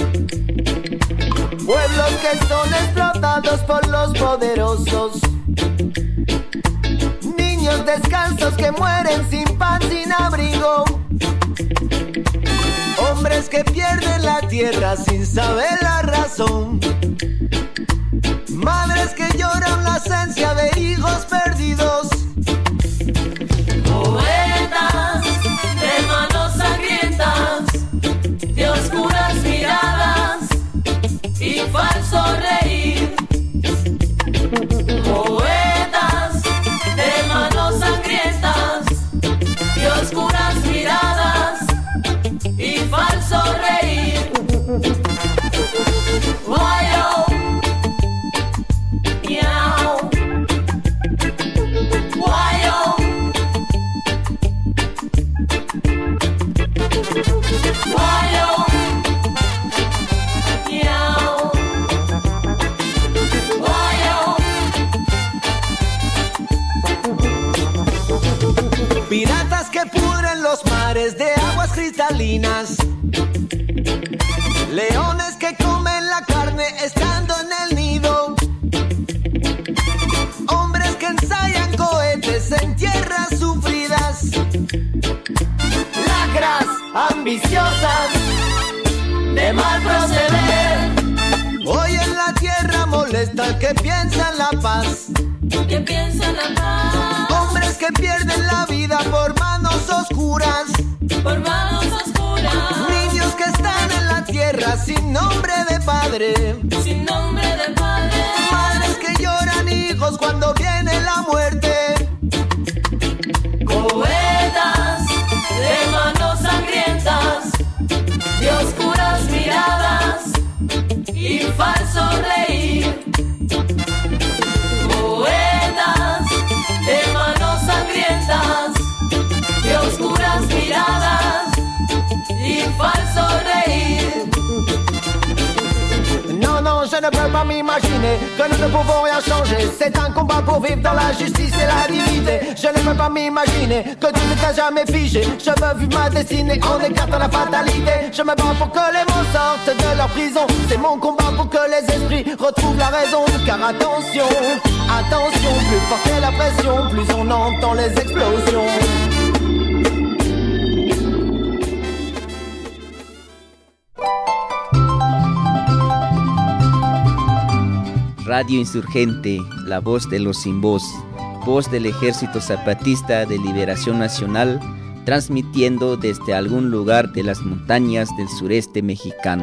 pueblos que son explotados por los poderosos, niños descalzos que mueren sin pan, sin abrigo, hombres que pierden la tierra sin saber la razón, madres que lloran la ausencia de hijos perdidos, poetas de manos sangrientas, de oscuras miradas y falso reír, poetas de manos sangrientas, de oscuras miradas y falso reír. Guayo, miau, guayo, guayo, miau, guayo. Piratas que pudren los mares de aguas cristalinas, leones que comen la carne estando en el nido, hombres que ensayan cohetes en tierras sufridas, lacras ambiciosas de mal proceder. Hoy en la tierra molesta el que piensa en la paz, que piensa en la paz. Hombres que pierden la vida por manos oscuras, por manos oscuras. Niños que están en la tierra sin nombre de padre, sin nombre de padre. Madres que lloran y vivimos cuando viene la muerte. Poetas de manos sangrientas, de oscuras miradas y falso reír. Poetas de manos sangrientas, de oscuras miradas y falso reír. Non, non, je ne peux pas m'imaginer que nous ne pouvons rien changer. C'est un combat pour vivre dans la justice et la dignité. Je ne peux pas m'imaginer que tout ne t'a jamais figé. Je veux vivre ma destinée en écartant la fatalité. Je me bats pour que les mots sortent de leur prison. C'est mon combat pour que les esprits retrouvent la raison. Car attention, attention, plus forte est la pression, plus on entend les explosions. Radio Insurgente, la voz de los sin voz, voz del Ejército Zapatista de Liberación Nacional, transmitiendo desde algún lugar de las montañas del sureste mexicano.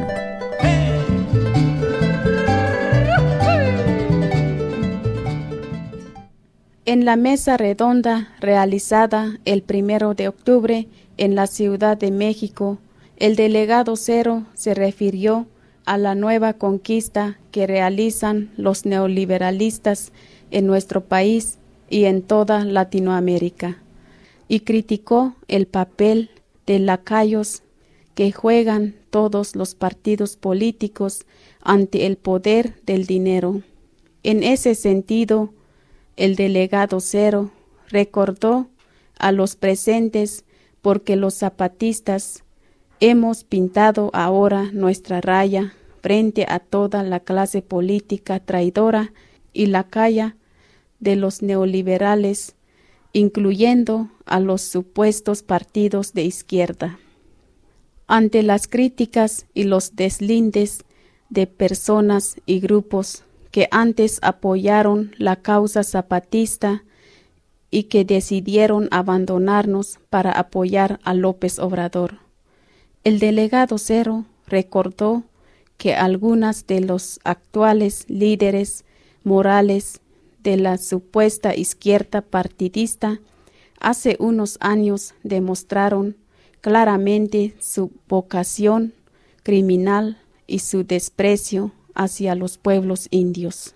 En la mesa redonda realizada el 1 de octubre en la Ciudad de México, el delegado Cero se refirió a la nueva conquista que realizan los neoliberalistas en nuestro país y en toda Latinoamérica, y criticó el papel de lacayos que juegan todos los partidos políticos ante el poder del dinero. En ese sentido, el delegado Cero recordó a los presentes porque los zapatistas hemos pintado ahora nuestra raya frente a toda la clase política traidora y lacaya de los neoliberales, incluyendo a los supuestos partidos de izquierda. Ante las críticas y los deslindes de personas y grupos que antes apoyaron la causa zapatista y que decidieron abandonarnos para apoyar a López Obrador, el delegado Cero recordó que algunas de los actuales líderes morales de la supuesta izquierda partidista hace unos años demostraron claramente su vocación criminal y su desprecio hacia los pueblos indios.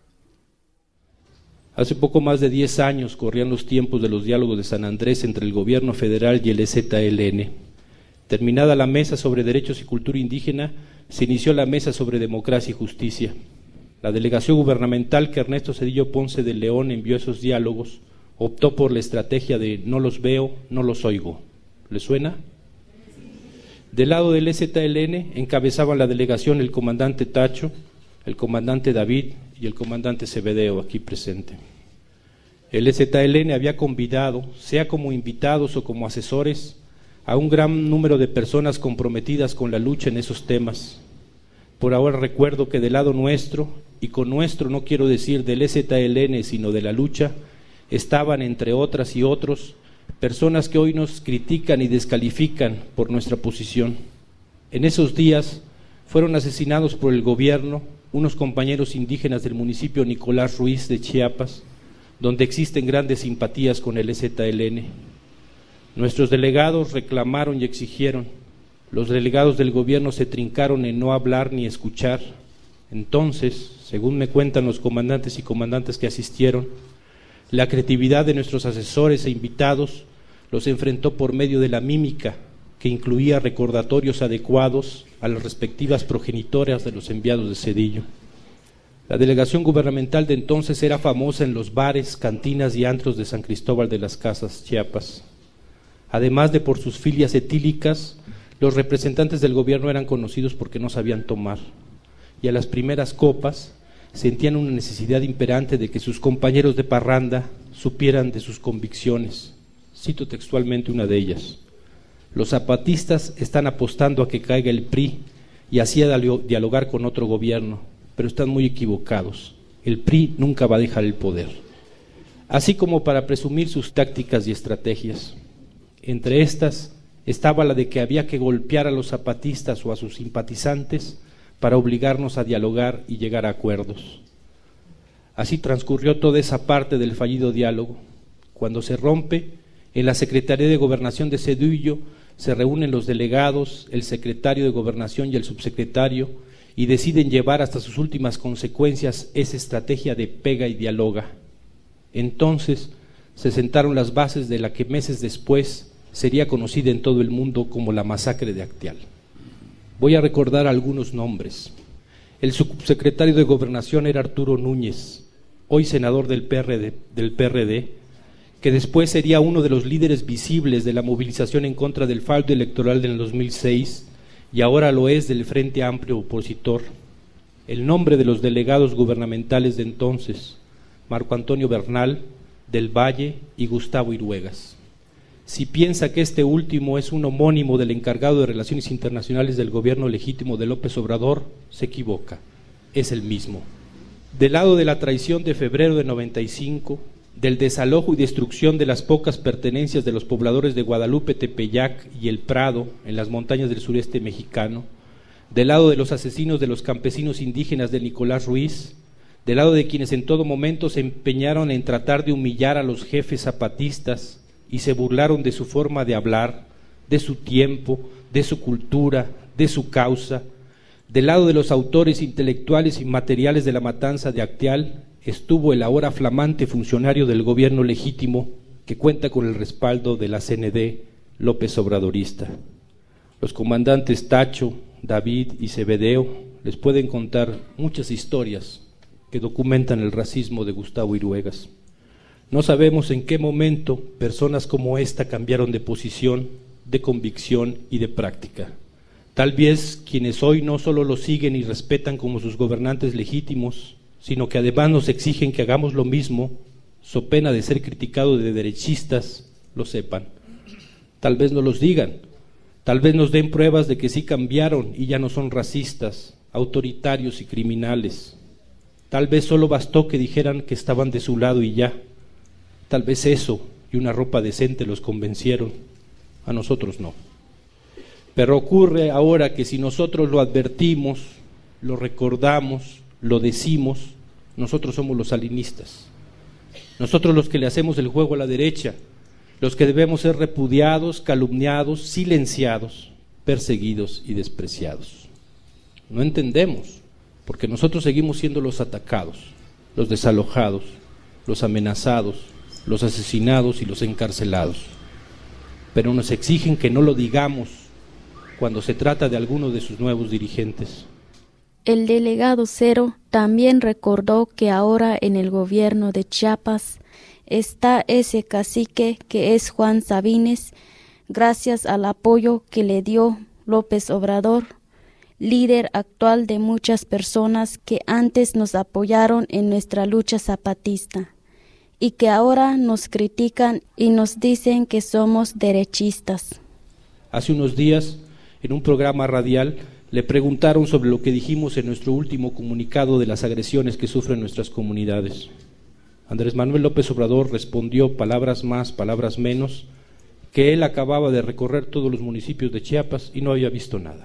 Hace poco más de 10 años corrían los tiempos de los diálogos de San Andrés entre el gobierno federal y el EZLN. Terminada la mesa sobre derechos y cultura indígena, se inició la mesa sobre democracia y justicia. La delegación gubernamental que Ernesto Zedillo Ponce de León envió a esos diálogos optó por la estrategia de no los veo, no los oigo. ¿Le suena? Del lado del EZLN encabezaban la delegación el comandante Tacho, el comandante David y el comandante Cebedeo, aquí presente. El EZLN había convidado, sea como invitados o como asesores, a un gran número de personas comprometidas con la lucha en esos temas. Por ahora recuerdo que del lado nuestro, y con nuestro no quiero decir del EZLN, sino de la lucha, estaban entre otras y otros, personas que hoy nos critican y descalifican por nuestra posición. En esos días fueron asesinados por el gobierno unos compañeros indígenas del municipio Nicolás Ruiz de Chiapas, donde existen grandes simpatías con el EZLN. Nuestros delegados reclamaron y exigieron. Los delegados del gobierno se trincaron en no hablar ni escuchar. Entonces, según me cuentan los comandantes y comandantes que asistieron, la creatividad de nuestros asesores e invitados los enfrentó por medio de la mímica, que incluía recordatorios adecuados a las respectivas progenitoras de los enviados de Zedillo. La delegación gubernamental de entonces era famosa en los bares, cantinas y antros de San Cristóbal de las Casas, Chiapas. Además de por sus filias etílicas, los representantes del gobierno eran conocidos porque no sabían tomar, y a las primeras copas sentían una necesidad imperante de que sus compañeros de parranda supieran de sus convicciones. Cito textualmente una de ellas: los zapatistas están apostando a que caiga el PRI y así a dialogar con otro gobierno, pero están muy equivocados. El PRI nunca va a dejar el poder. Así como para presumir sus tácticas y estrategias. Entre estas estaba la de que había que golpear a los zapatistas o a sus simpatizantes para obligarnos a dialogar y llegar a acuerdos. Así transcurrió toda esa parte del fallido diálogo. Cuando se rompe, en la Secretaría de Gobernación de Zedillo se reúnen los delegados, el secretario de Gobernación y el subsecretario y deciden llevar hasta sus últimas consecuencias esa estrategia de pega y dialoga. Entonces se sentaron las bases de la que meses después sería conocida en todo el mundo como la masacre de Acteal. Voy a recordar algunos nombres. El subsecretario de Gobernación era Arturo Núñez, hoy senador del PRD, que después sería uno de los líderes visibles de la movilización en contra del fraude electoral del 2006 y ahora lo es del Frente Amplio opositor. El nombre de los delegados gubernamentales de entonces: Marco Antonio Bernal, del Valle y Gustavo Iruegas. Si piensa que este último es un homónimo del encargado de Relaciones Internacionales del gobierno legítimo de López Obrador, se equivoca, es el mismo. Del lado de la traición de febrero de 95, del desalojo y destrucción de las pocas pertenencias de los pobladores de Guadalupe, Tepeyac y El Prado en las montañas del sureste mexicano, del lado de los asesinos de los campesinos indígenas de Nicolás Ruiz, del lado de quienes en todo momento se empeñaron en tratar de humillar a los jefes zapatistas y se burlaron de su forma de hablar, de su tiempo, de su cultura, de su causa. Del lado de los autores intelectuales y materiales de la matanza de Acteal estuvo el ahora flamante funcionario del gobierno legítimo que cuenta con el respaldo de la CND López Obradorista. Los comandantes Tacho, David y Cebedeo les pueden contar muchas historias que documentan el racismo de Gustavo Iruegas. No sabemos en qué momento personas como esta cambiaron de posición, de convicción y de práctica. Tal vez quienes hoy no solo los siguen y respetan como sus gobernantes legítimos, sino que además nos exigen que hagamos lo mismo, so pena de ser criticados de derechistas, lo sepan. Tal vez no los digan, tal vez nos den pruebas de que sí cambiaron y ya no son racistas, autoritarios y criminales. Tal vez solo bastó que dijeran que estaban de su lado y ya. Tal vez eso y una ropa decente los convencieron, a nosotros no. Pero ocurre ahora que si nosotros lo advertimos, lo recordamos, lo decimos, nosotros somos los salinistas. Nosotros los que le hacemos el juego a la derecha, los que debemos ser repudiados, calumniados, silenciados, perseguidos y despreciados. No entendemos, porque nosotros seguimos siendo los atacados, los desalojados, los amenazados, los asesinados y los encarcelados. Pero nos exigen que no lo digamos cuando se trata de alguno de sus nuevos dirigentes. El delegado Cero también recordó que ahora en el gobierno de Chiapas está ese cacique que es Juan Sabines, gracias al apoyo que le dio López Obrador, líder actual de muchas personas que antes nos apoyaron en nuestra lucha zapatista y que ahora nos critican y nos dicen que somos derechistas. Hace unos días, en un programa radial, le preguntaron sobre lo que dijimos en nuestro último comunicado de las agresiones que sufren nuestras comunidades. Andrés Manuel López Obrador respondió, palabras más, palabras menos, que él acababa de recorrer todos los municipios de Chiapas y no había visto nada.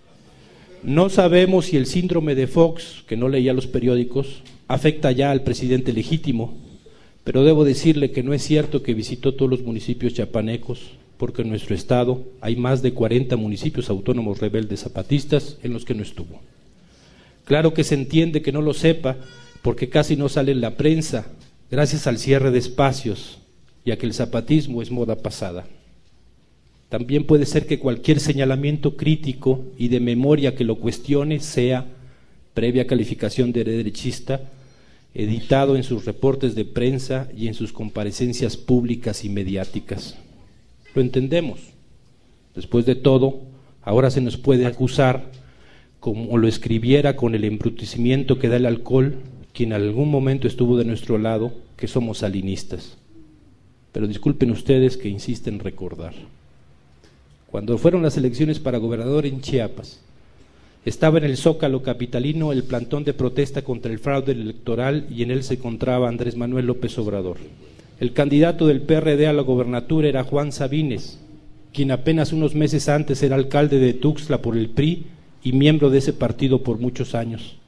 No sabemos si el síndrome de Fox, que no leía los periódicos, afecta ya al presidente legítimo, pero debo decirle que no es cierto que visitó todos los municipios chiapanecos, porque en nuestro estado hay más de 40 municipios autónomos rebeldes zapatistas en los que no estuvo. Claro que se entiende que no lo sepa, porque casi no sale en la prensa, gracias al cierre de espacios, ya que el zapatismo es moda pasada. También puede ser que cualquier señalamiento crítico y de memoria que lo cuestione sea, previa calificación de derechista, editado en sus reportes de prensa y en sus comparecencias públicas y mediáticas. Lo entendemos. Después de todo, ahora se nos puede acusar, como lo escribiera con el embrutecimiento que da el alcohol, quien en algún momento estuvo de nuestro lado, que somos salinistas. Pero disculpen ustedes que insisten en recordar. Cuando fueron las elecciones para gobernador en Chiapas, estaba en el Zócalo capitalino el plantón de protesta contra el fraude electoral y en él se encontraba Andrés Manuel López Obrador. El candidato del PRD a la gobernatura era Juan Sabines, quien apenas unos meses antes era alcalde de Tuxtla por el PRI y miembro de ese partido por muchos años.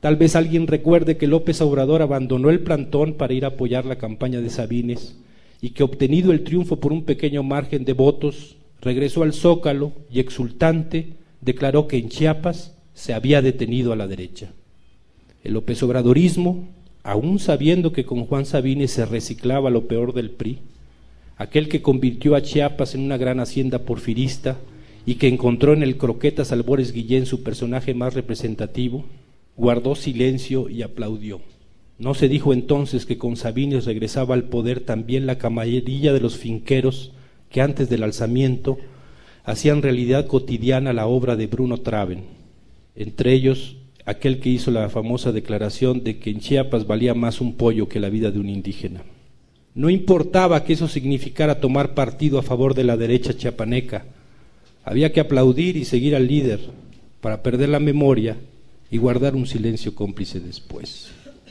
Tal vez alguien recuerde que López Obrador abandonó el plantón para ir a apoyar la campaña de Sabines y que, obtenido el triunfo por un pequeño margen de votos, regresó al Zócalo y, exultante, declaró que en Chiapas se había detenido a la derecha. El López Obradorismo, aún sabiendo que con Juan Sabines se reciclaba lo peor del PRI, aquel que convirtió a Chiapas en una gran hacienda porfirista y que encontró en el croquetas Albores Guillén su personaje más representativo, guardó silencio y aplaudió. No se dijo entonces que con Sabines regresaba al poder también la camarilla de los finqueros que antes del alzamiento hacían realidad cotidiana la obra de Bruno Traven, entre ellos aquel que hizo la famosa declaración de que en Chiapas valía más un pollo que la vida de un indígena. No importaba que eso significara tomar partido a favor de la derecha chiapaneca, había que aplaudir y seguir al líder para perder la memoria y guardar un silencio cómplice después.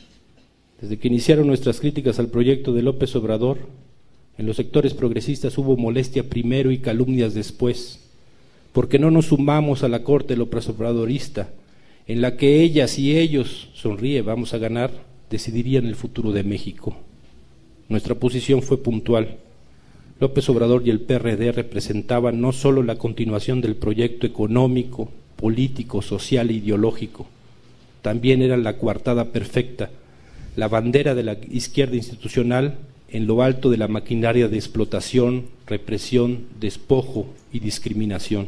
Desde que iniciaron nuestras críticas al proyecto de López Obrador, en los sectores progresistas hubo molestia primero y calumnias después, porque no nos sumamos a la corte López Obradorista, en la que ellas y ellos, sonríe, vamos a ganar, decidirían el futuro de México. Nuestra posición fue puntual. López Obrador y el PRD representaban no solo la continuación del proyecto económico, político, social e ideológico, también eran la coartada perfecta, la bandera de la izquierda institucional en lo alto de la maquinaria de explotación, represión, despojo y discriminación.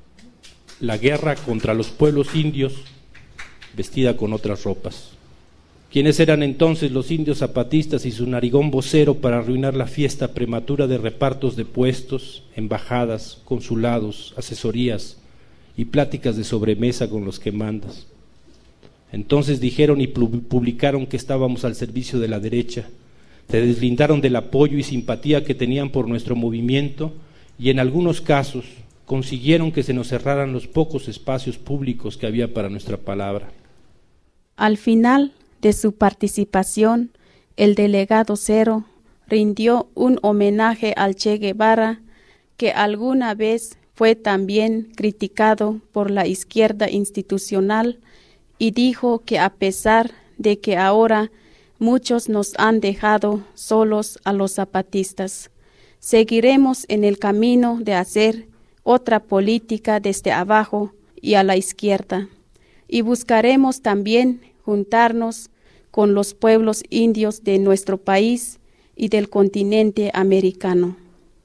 La guerra contra los pueblos indios vestida con otras ropas. ¿Quiénes eran entonces los indios zapatistas y su narigón vocero para arruinar la fiesta prematura de repartos de puestos, embajadas, consulados, asesorías y pláticas de sobremesa con los que mandas? Entonces dijeron y publicaron que estábamos al servicio de la derecha, se deslindaron del apoyo y simpatía que tenían por nuestro movimiento y en algunos casos consiguieron que se nos cerraran los pocos espacios públicos que había para nuestra palabra. Al final de su participación, el delegado Cero rindió un homenaje al Che Guevara, que alguna vez fue también criticado por la izquierda institucional, y dijo que a pesar de que ahora muchos nos han dejado solos a los zapatistas, seguiremos en el camino de hacer otra política desde abajo y a la izquierda, y buscaremos también juntarnos con los pueblos indios de nuestro país y del continente americano.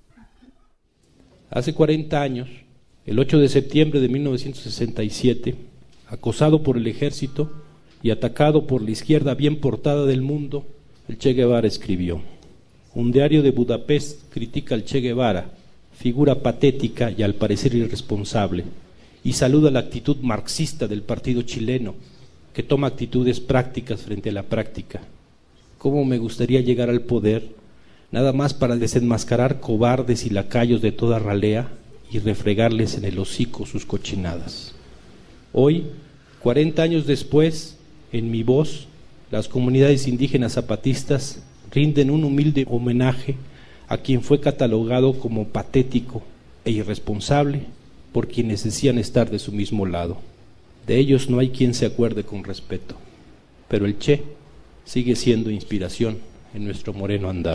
Hace 40 años, el 8 de septiembre de 1967, acosado por el ejército y atacado por la izquierda bien portada del mundo, el Che Guevara escribió: un diario de Budapest critica al Che Guevara, figura patética y al parecer irresponsable, y saluda la actitud marxista del partido chileno, que toma actitudes prácticas frente a la práctica. ¿Cómo me gustaría llegar al poder, nada más para desenmascarar cobardes y lacayos de toda ralea y refregarles en el hocico sus cochinadas? Hoy, 40 años después, en Mi Voz, las comunidades indígenas zapatistas rinden un humilde homenaje a quien fue catalogado como patético e irresponsable por quienes decían estar de su mismo lado. De ellos no hay quien se acuerde con respeto, pero el Che sigue siendo inspiración en nuestro moreno andar.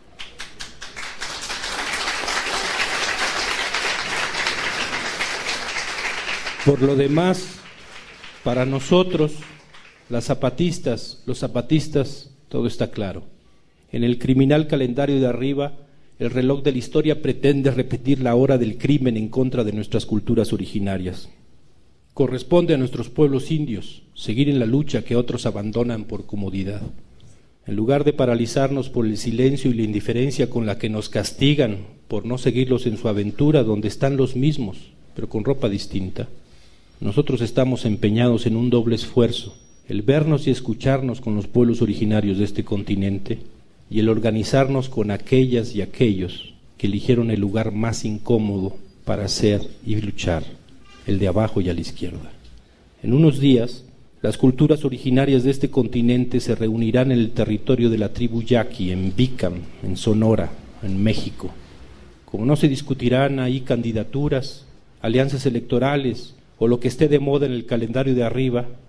Por lo demás, para nosotros, los zapatistas, todo está claro. En el criminal calendario de arriba, el reloj de la historia pretende repetir la hora del crimen en contra de nuestras culturas originarias. Corresponde a nuestros pueblos indios seguir en la lucha que otros abandonan por comodidad. En lugar de paralizarnos por el silencio y la indiferencia con la que nos castigan por no seguirlos en su aventura donde están los mismos, pero con ropa distinta, nosotros estamos empeñados en un doble esfuerzo: el vernos y escucharnos con los pueblos originarios de este continente y el organizarnos con aquellas y aquellos que eligieron el lugar más incómodo para ser y luchar, el de abajo y a la izquierda. En unos días, las culturas originarias de este continente se reunirán en el territorio de la tribu Yaqui, en Bicam, en Sonora, en México. Como no se discutirán ahí candidaturas, alianzas electorales o lo que esté de moda en el calendario de arriba,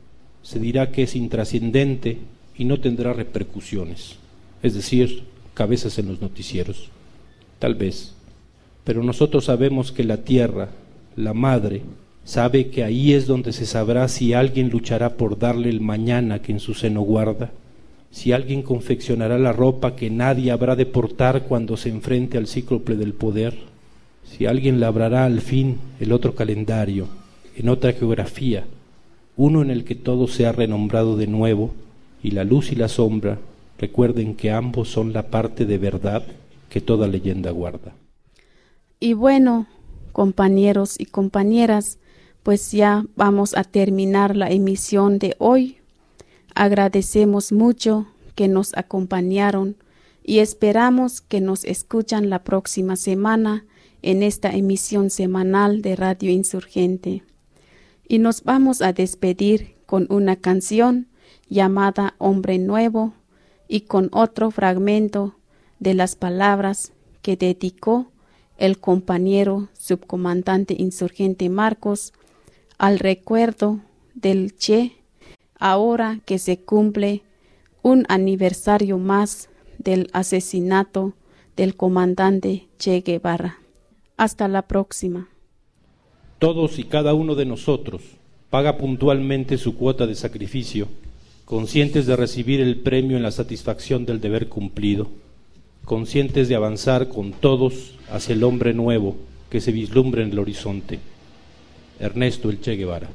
se dirá que es intrascendente y no tendrá repercusiones, es decir, cabezas en los noticieros. Tal vez, pero nosotros sabemos que la tierra, la madre, sabe que ahí es donde se sabrá si alguien luchará por darle el mañana que en su seno guarda, si alguien confeccionará la ropa que nadie habrá de portar cuando se enfrente al cíclope del poder, si alguien labrará al fin el otro calendario, en otra geografía, uno en el que todo sea renombrado de nuevo, y la luz y la sombra recuerden que ambos son la parte de verdad que toda leyenda guarda. Y bueno, compañeros y compañeras, pues ya vamos a terminar la emisión de hoy. Agradecemos mucho que nos acompañaron y esperamos que nos escuchan la próxima semana en esta emisión semanal de Radio Insurgente. Y nos vamos a despedir con una canción llamada Hombre Nuevo y con otro fragmento de las palabras que dedicó el compañero subcomandante insurgente Marcos al recuerdo del Che, ahora que se cumple un aniversario más del asesinato del comandante Che Guevara. Hasta la próxima. Todos y cada uno de nosotros paga puntualmente su cuota de sacrificio, conscientes de recibir el premio en la satisfacción del deber cumplido, conscientes de avanzar con todos hacia el hombre nuevo que se vislumbra en el horizonte. Ernesto el Che Guevara.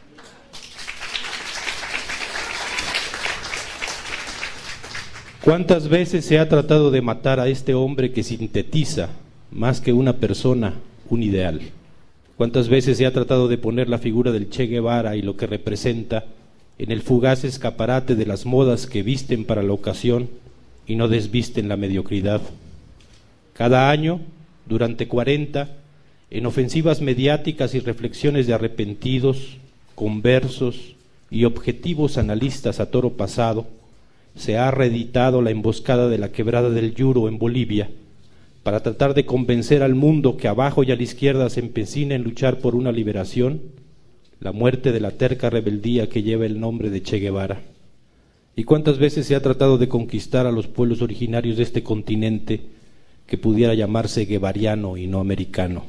¿Cuántas veces se ha tratado de matar a este hombre que sintetiza, más que una persona, un ideal? ¿Cuántas veces se ha tratado de poner la figura del Che Guevara y lo que representa en el fugaz escaparate de las modas que visten para la ocasión y no desvisten la mediocridad? Cada año, durante 40, en ofensivas mediáticas y reflexiones de arrepentidos, conversos y objetivos analistas a toro pasado, se ha reeditado la emboscada de la quebrada del Yuro en Bolivia, para tratar de convencer al mundo que abajo y a la izquierda se empecina en luchar por una liberación, la muerte de la terca rebeldía que lleva el nombre de Che Guevara. ¿Y cuántas veces se ha tratado de conquistar a los pueblos originarios de este continente que pudiera llamarse guevariano y no americano?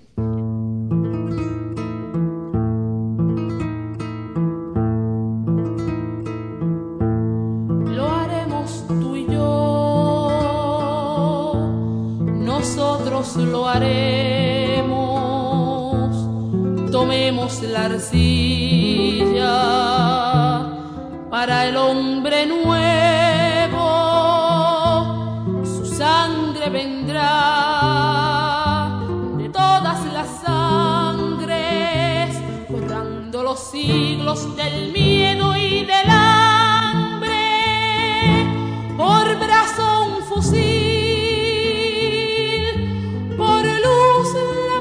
Lo haremos tú y yo, nosotros lo haremos, tomemos la arcilla para el hombre nuevo, su sangre vendrá de todas las sangres, borrando los siglos del miedo y del hambre, por brazo un fusil, por luz la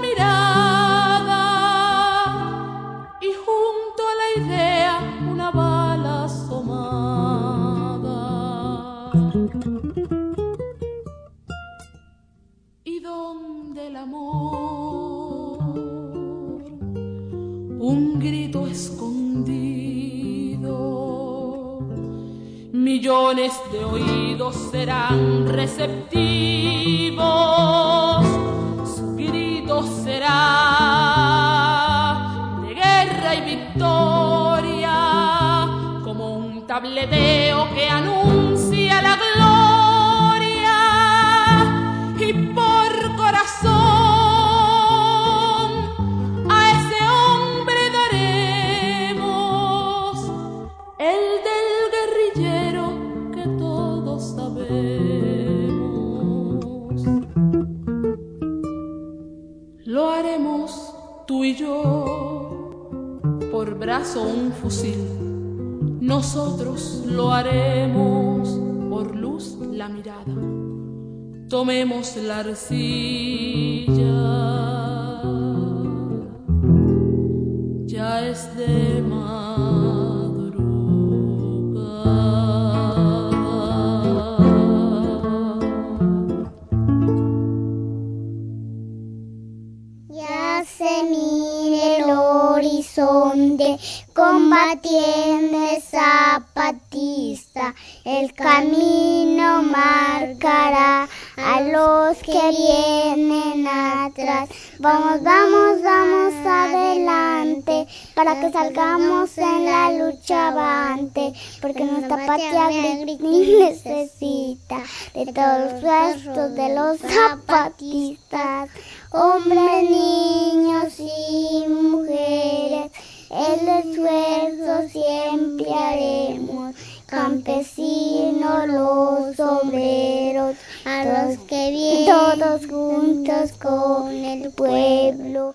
mirada y junto a la idea una bala asomada. Y donde el amor, un grito escondido, millones de oídos serán receptivos, su grito será de guerra y victoria, como un tableteo que anuncia la gloria, y por corazón a ese hombre daremos el del guerrillero que todos sabemos. Lo haremos tú y yo, por brazo un fusil, nosotros lo haremos, por luz la mirada, tomemos la arcilla, ya es de Ya se mira el horizonte. horizonte, combatiente zapatista, el camino marcará a los que vienen atrás. Vamos, vamos, vamos adelante, para que salgamos en la lucha avante, porque nuestra patria necesita de todos los esfuerzos de los zapatistas, hombres, niños y mujeres. El esfuerzo siempre haremos, campesinos, los obreros, a los que vienen, todos juntos con el pueblo,